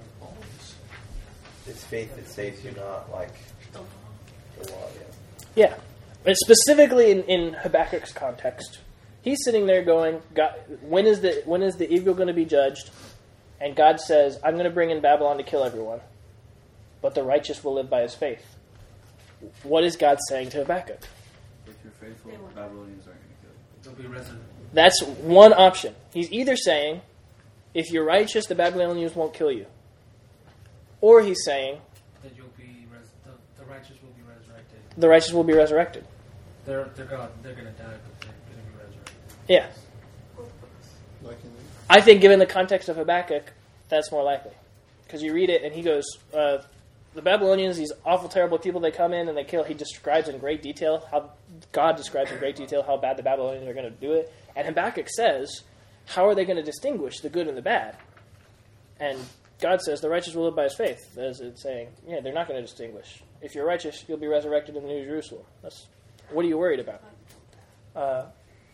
It's faith that saves you, not like the law, yeah. Yeah. But specifically in, in Habakkuk's context, he's sitting there going, God, when is the when is the evil going to be judged? And God says, I'm going to bring in Babylon to kill everyone, but the righteous will live by his faith. What is God saying to Habakkuk? If you're faithful, the Babylonians aren't going to kill you. They'll be resident. That's one option. He's either saying, if you're righteous, the Babylonians won't kill you. Or he's saying, That you'll be res- the, the righteous will be resurrected. the righteous will be resurrected. They're they're gonna they're gonna die, but they're gonna be resurrected. Yeah. Like in I think given the context of Habakkuk, that's more likely. Because you read it and he goes, uh, the Babylonians, these awful, terrible people, they come in and they kill. He describes in great detail how God describes in great detail how bad the Babylonians are going to do it. And Habakkuk says, how are they going to distinguish the good and the bad? And God says, the righteous will live by his faith. As it's saying, yeah, they're not going to distinguish. If you're righteous, you'll be resurrected in the New Jerusalem. That's, what are you worried about? Uh,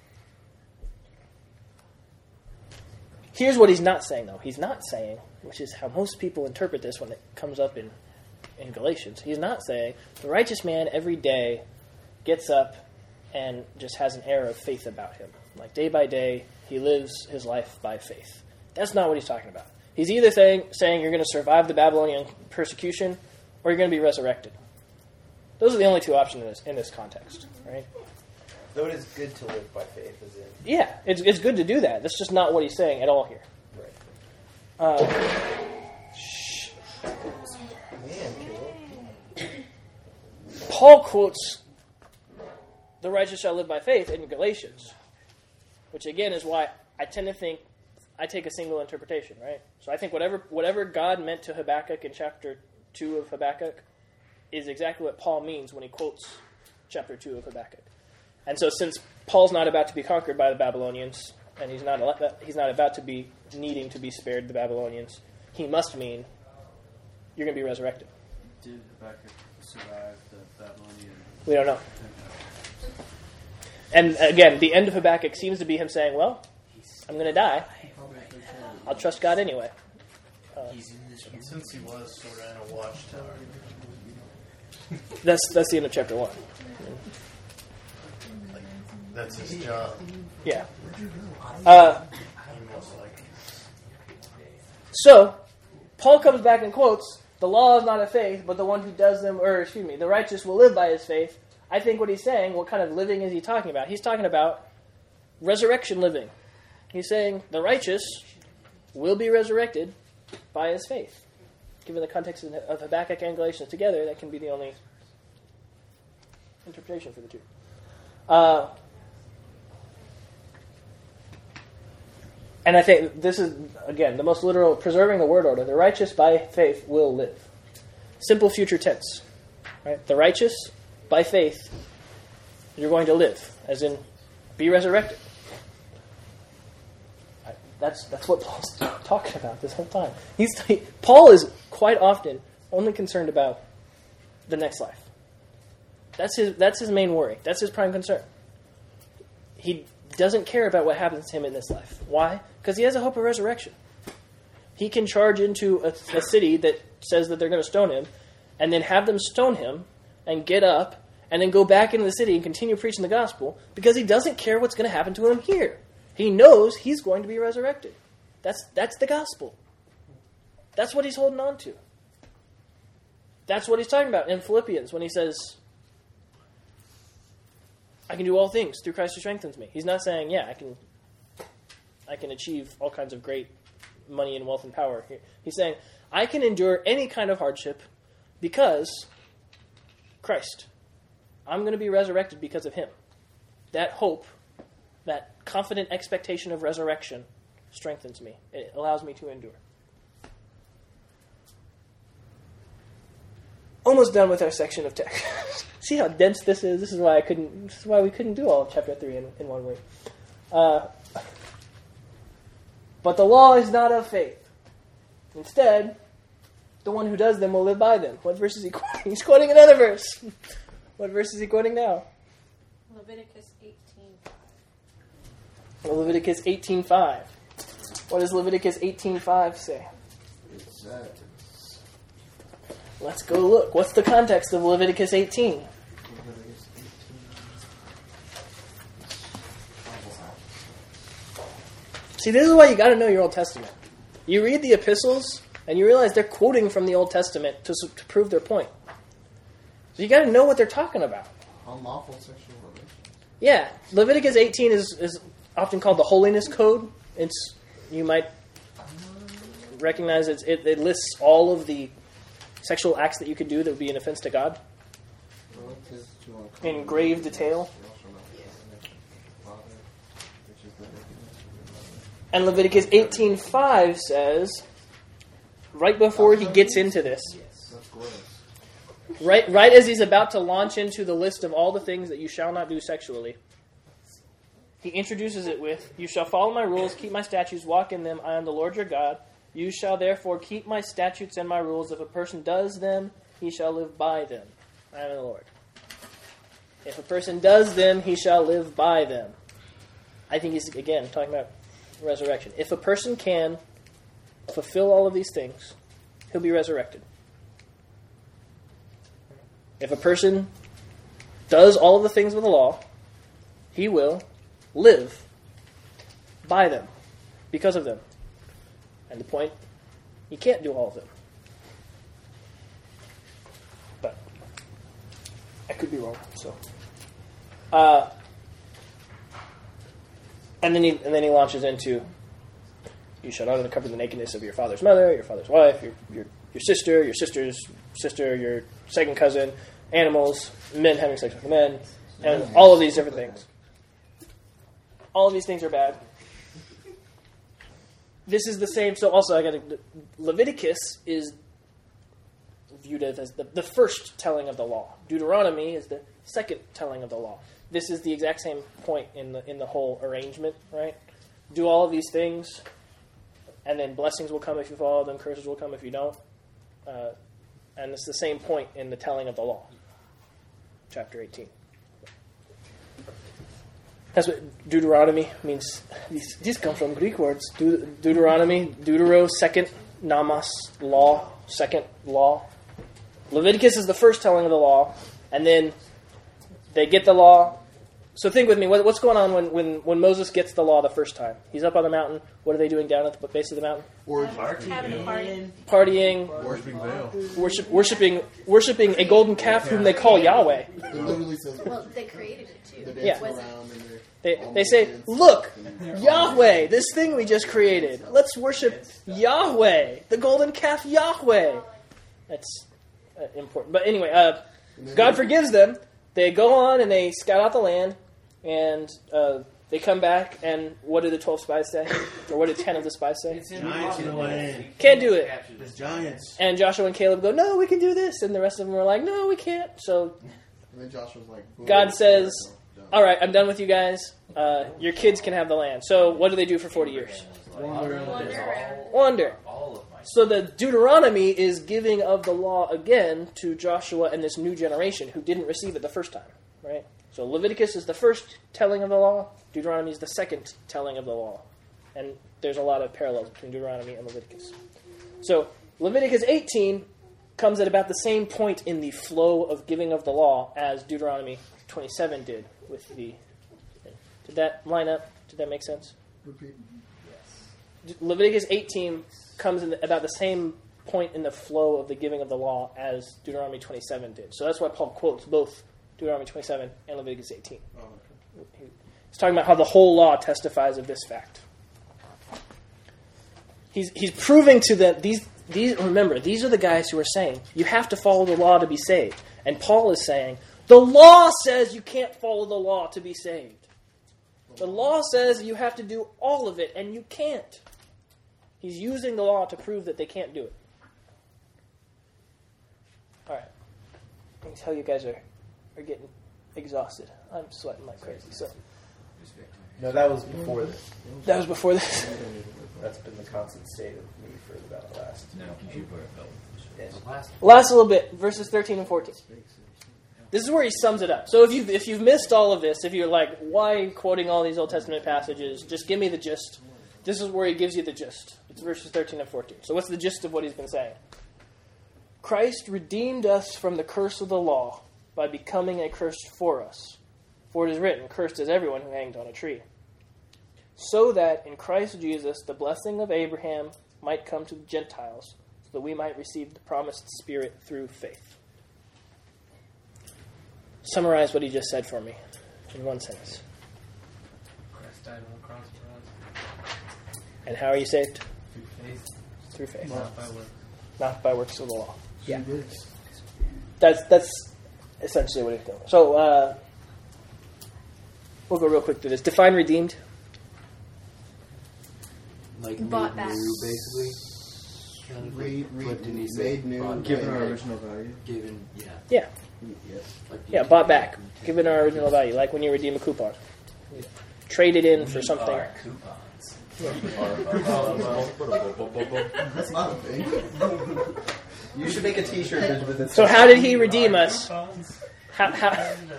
here's what he's not saying, though. He's not saying, which is how most people interpret this when it comes up in, in Galatians. He's not saying, the righteous man every day gets up and just has an air of faith about him. Like day by day, he lives his life by faith. That's not what he's talking about. He's either saying, saying you're going to survive the Babylonian persecution or you're going to be resurrected. Those are the only two options in this, in this context, right? Though it is good to live by faith, as in... Yeah, it's it's good to do that. That's just not what he's saying at all here. Right. Uh, Man, Caleb. Paul quotes the righteous shall live by faith in Galatians, which again is why I tend to think I take a single interpretation, right? So I think whatever whatever God meant to Habakkuk in chapter two of Habakkuk is exactly what Paul means when he quotes chapter two of Habakkuk. And so since Paul's not about to be conquered by the Babylonians, and he's not he's not about to be needing to be spared the Babylonians, he must mean you're going to be resurrected. Did Habakkuk survive the Babylonian? We don't know. And again, the end of Habakkuk seems to be him saying, well, I'm going to die. I'll trust God anyway. Uh, Since he was sort of in a watchtower. that's that's the end of chapter one. Like, that's his job. Yeah. Uh, He most likely. so, Paul comes back and quotes, the law is not of faith, but the one who does them, or excuse me, the righteous will live by his faith. I think what he's saying, what kind of living is he talking about? He's talking about resurrection living. He's saying the righteous will be resurrected by his faith. Given the context of Habakkuk and Galatians together, that can be the only interpretation for the two. Uh, and I think this is, again, the most literal, preserving the word order. The righteous by faith will live. Simple future tense. Right? The righteous by faith, you're going to live, as in be resurrected. That's that's what Paul's talking about this whole time. He's he, Paul is quite often only concerned about the next life. That's his that's his main worry. That's his prime concern. He doesn't care about what happens to him in this life. Why? Because he has a hope of resurrection. He can charge into a, a city that says that they're going to stone him, and then have them stone him, and get up, and then go back into the city and continue preaching the gospel, because he doesn't care what's going to happen to him here. He knows he's going to be resurrected. That's that's the gospel. That's what he's holding on to. That's what he's talking about in Philippians when he says, I can do all things through Christ who strengthens me. He's not saying, yeah, I can I can achieve all kinds of great money and wealth and power. He's saying, I can endure any kind of hardship because Christ. I'm going to be resurrected because of him. That hope, that confident expectation of resurrection strengthens me. It allows me to endure. Almost done with our section of text. See how dense this is? This is why I couldn't. This is why we couldn't do all of chapter three in, in one week. Uh, but the law is not of faith. Instead, the one who does them will live by them. What verse is he quoting? He's quoting another verse. What verse is he quoting now? Leviticus eighteen five. Leviticus eighteen five. What does Leviticus eighteen five say? It says, Let's go look. What's the context of Leviticus eighteen? Leviticus eighteen. See, this is why you got to know your Old Testament. You read the epistles, and you realize they're quoting from the Old Testament to, to prove their point. So you got to know what they're talking about. Unlawful sexual relations. Yeah, Leviticus eighteen is, is often called the Holiness Code. It's you might recognize it's, it, it lists all of the sexual acts that you could do that would be an offense to God in grave detail. And Leviticus eighteen five says, right before he gets into this, That's gross. right, right as he's about to launch into the list of all the things that you shall not do sexually, he introduces it with, you shall follow my rules, keep my statutes, walk in them. I am the Lord your God. You shall therefore keep my statutes and my rules. If a person does them, he shall live by them. I am the Lord. If a person does them, he shall live by them. I think he's, again, talking about resurrection. If a person can fulfill all of these things, he'll be resurrected. If a person does all of the things of the law, he will live by them, because of them. And the point, he can't do all of them. But I could be wrong. So, uh, and then he and then he launches into, you shall not uncover the nakedness of your father's mother, your father's wife, your your your sister, your sister's sister, your second cousin, animals, men having sex with men, and all of these different things. All of these things are bad. This is the same. So also, I got to. Leviticus is viewed as the, the first telling of the law. Deuteronomy is the second telling of the law. This is the exact same point in the in the whole arrangement, right? Do all of these things, and then blessings will come if you follow them. Curses will come if you don't. Uh, and it's the same point in the telling of the law. Chapter eighteen. That's what Deuteronomy means. These, these come from Greek words. De- Deuteronomy, Deutero, second, namas, law, second law. Leviticus is the first telling of the law, and then they get the law, so think with me. What, what's going on when, when, when Moses gets the law the first time? He's up on the mountain. What are they doing down at the base of the mountain? Or Having a party. Partying, Worshipping Baal. worship, worshiping, worshiping a golden calf whom they call Yahweh. it literally says Well, they created it too. they're Yeah. dancing Was it- around and they're They, almost they say, dancing. look, And- Yahweh, this thing we just created. Let's worship Yahweh, the golden calf Yahweh. That's uh, important. But anyway, uh, God forgives them. They go on and they scout out the land, and uh, they come back, and what do the twelve spies say? Or what did ten of the spies say? Giants in the land. Can't do it. There's giants. And Joshua and Caleb go, no, we can do this. And the rest of them are like, no, we can't. So And then Joshua's like, boom. God says, Done. all right, I'm done with you guys. Uh, your kids can have the land. So what do they do for forty years? Wander Wander. all of my So the Deuteronomy is giving of the law again to Joshua and this new generation who didn't receive it the first time, right? So Leviticus is the first telling of the law. Deuteronomy is the second telling of the law. And there's a lot of parallels between Deuteronomy and Leviticus. So Leviticus eighteen comes at about the same point in the flow of giving of the law as Deuteronomy twenty-seven did with the... Did that line up? Did that make sense? Repeat. Leviticus eighteen comes in the, about the same point in the flow of the giving of the law as Deuteronomy twenty-seven did. So that's why Paul quotes both Deuteronomy twenty-seven and Leviticus eighteen. Oh, okay. He's talking about how the whole law testifies of this fact. He's he's proving to them these these remember these are the guys who are saying you have to follow the law to be saved, and Paul is saying the law says you can't follow the law to be saved. The law says you have to do all of it, and you can't. He's using the law to prove that they can't do it. All right. I can tell you guys are, are getting exhausted. I'm sweating like crazy. So No, that was before this. that was before this. That's been the constant state of me for about the last. No, computer belt. Yes. Last little bit, verses thirteen and fourteen. This is where he sums it up. So if you've, if you've missed all of this, if you're like, why quoting all these Old Testament passages, just give me the gist. This is where he gives you the gist. It's verses thirteen and fourteen. So what's the gist of what he's been saying? Christ redeemed us from the curse of the law by becoming a curse for us. For it is written, cursed is everyone who hanged on a tree. So that in Christ Jesus the blessing of Abraham might come to the Gentiles, so that we might receive the promised Spirit through faith. Summarize what he just said for me in one sentence. Christ died on the cross for us. And how are you saved? Through faith, Through faith. not by works. Not by works of the law. Yeah. She is. That's that's essentially what he's doing. So uh, we'll go real quick through this. Define redeemed. Like Bought made back. new, basically. Re, re, What did he say? made new. Bought- Given our made- original value. Given, yeah. Yeah. Yes. Like Yeah, bought back. Given our original value. Like when you redeem a coupon. Traded in for something. Our coupons. That's not a thing. You should make a T-shirt, Benjamin. That's So how did he redeem us? How, how,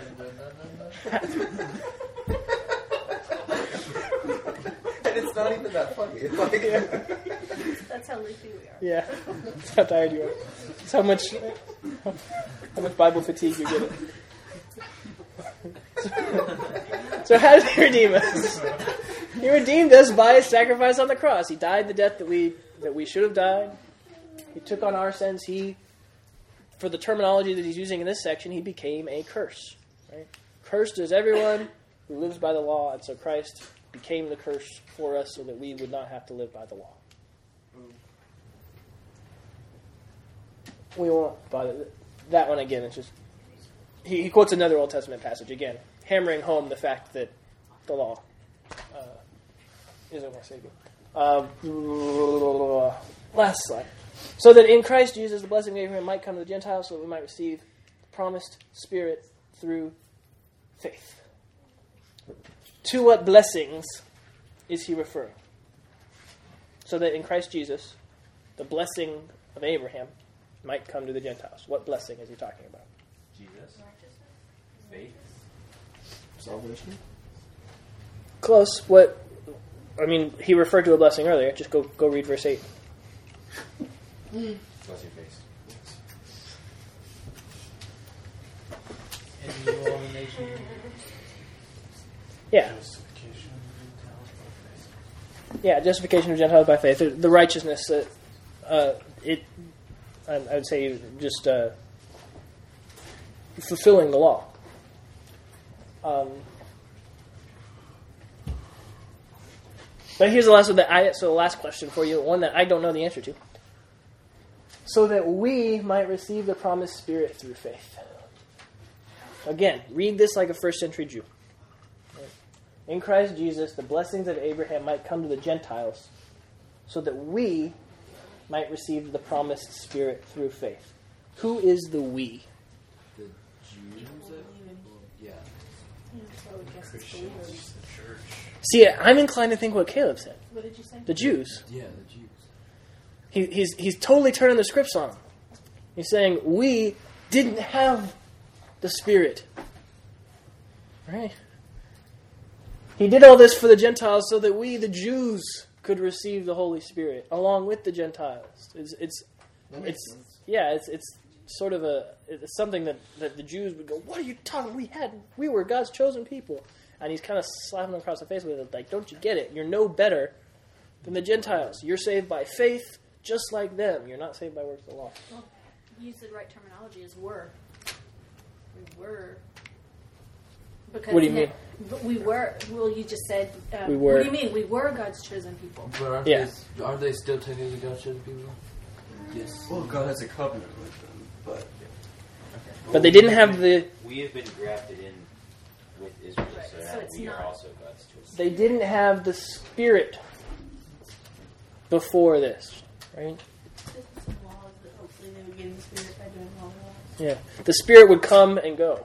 And it's not even that funny. It's like, That's how loopy we are. yeah. That's how tired you are. That's how much, how much Bible fatigue you're getting. So how did he redeem us? He redeemed us by his sacrifice on the cross. He died the death that we that we should have died. He took on our sins. He, for the terminology that he's using in this section, he became a curse. Right? Cursed is everyone who lives by the law, and so Christ became the curse for us so that we would not have to live by the law. We won't bother. That one again, it's just... He, he quotes another Old Testament passage again, hammering home the fact that the law uh, isn't going to save you. Uh, last slide. So that in Christ Jesus, the blessing of Abraham might come to the Gentiles, so that we might receive the promised Spirit through faith. To what blessings is he referring? So that in Christ Jesus, the blessing of Abraham might come to the Gentiles. What blessing is he talking about? Jesus. Faith. Salvation. Close. What? I mean, he referred to a blessing earlier. Just go go read verse eight. Bless your face. And you all the nations. Yeah. Justification of Gentiles by faith. Yeah, justification of Gentiles by faith. The, the righteousness that uh, it, I, I would say, just uh, fulfilling the law. Um, but here's the last one that I. So the last question for you, one that I don't know the answer to. So that we might receive the promised Spirit through faith. Again, read this like a first century Jew. In Christ Jesus, the blessings of Abraham might come to the Gentiles, so that we might receive the promised Spirit through faith. Who is the we? The Jews? Yeah. Christians, the church. See, I'm inclined to think what Caleb said. What did you say? The Jews. Yeah, the Jews. He, he's he's totally turning the scripts on. He's saying we didn't have the Spirit. Right? He did all this for the Gentiles so that we, the Jews, could receive the Holy Spirit along with the Gentiles. It's it's That makes it's sense. yeah, it's it's sort of a it's something that, that the Jews would go, "What are you talking? We had we were God's chosen people," and he's kind of slapping them across the face with it, like, "Don't you get it? You're no better than the Gentiles. You're saved by faith, just like them. You're not saved by works of the law." Well, use the right terminology as were. We were. Because What do you mean? But we were. Well, you just said. Um, We were. What do you mean? We were God's chosen people. But aren't, Yeah. they, aren't they still technically God's chosen people? Yes. Well, God has a covenant with them, but But they didn't have the We have been grafted in with Israel, Right, so, so now it's we not- are also God's chosen. they didn't have the Spirit before this, right? Just some laws that hopefully they would get in the spirit by doing all the laws. Yeah. The Spirit would come and go.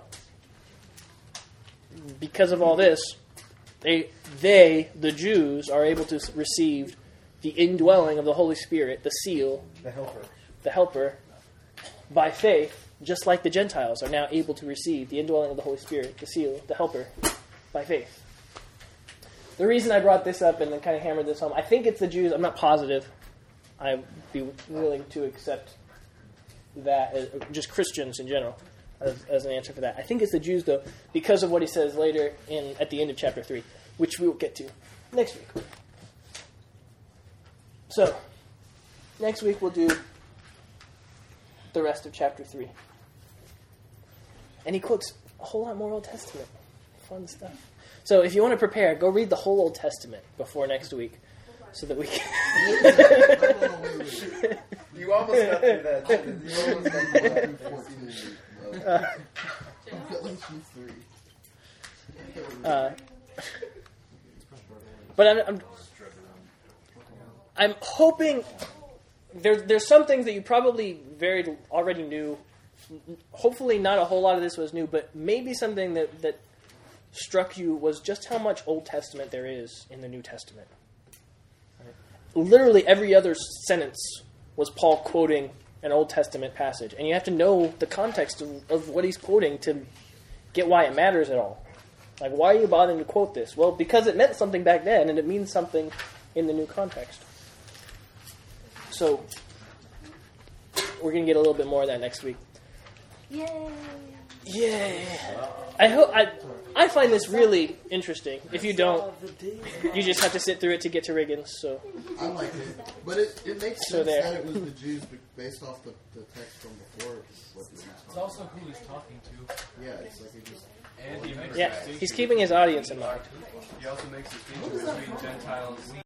Because of all this, they, they, the Jews, are able to receive the indwelling of the Holy Spirit, the seal, The helper. the helper, by faith, just like the Gentiles are now able to receive the indwelling of the Holy Spirit, the seal, the helper, by faith. The reason I brought this up and then kind of hammered this home, I think it's the Jews. I'm not positive. I'd be willing to accept that, as, just Christians in general, as, as an answer for that. I think it's the Jews, though, because of what he says later in at the end of chapter three, which we will get to next week. So, next week we'll do the rest of chapter three. And he quotes a whole lot more Old Testament. Fun stuff. So if you want to prepare, go read the whole Old Testament before next week, so that we can... You almost got through that. didn't you? You almost got through that. Uh, Galatians three. uh, but I'm, I'm, I'm hoping there, there's some things that you probably very already knew. Hopefully not a whole lot of this was new, but maybe something that, that struck you was just how much Old Testament there is in the New Testament. Literally every other sentence was Paul quoting an Old Testament passage. And you have to know the context of, of what he's quoting to get why it matters at all. Like, why are you bothering to quote this? Well, because it meant something back then, and it means something in the new context. So, we're going to get a little bit more of that next week. Yay! Yay! I hope I I find this really interesting. If you don't, you just have to sit through it to get to Riggins. So I like it, but it, it makes So sense there. that it was the Jews be- based off the, the text from before. What the Jews It's also who he's talking to. yeah, it's like it just And he makes a yeah, distinction he's keeping his audience in mind. he also makes a distinction between Gentiles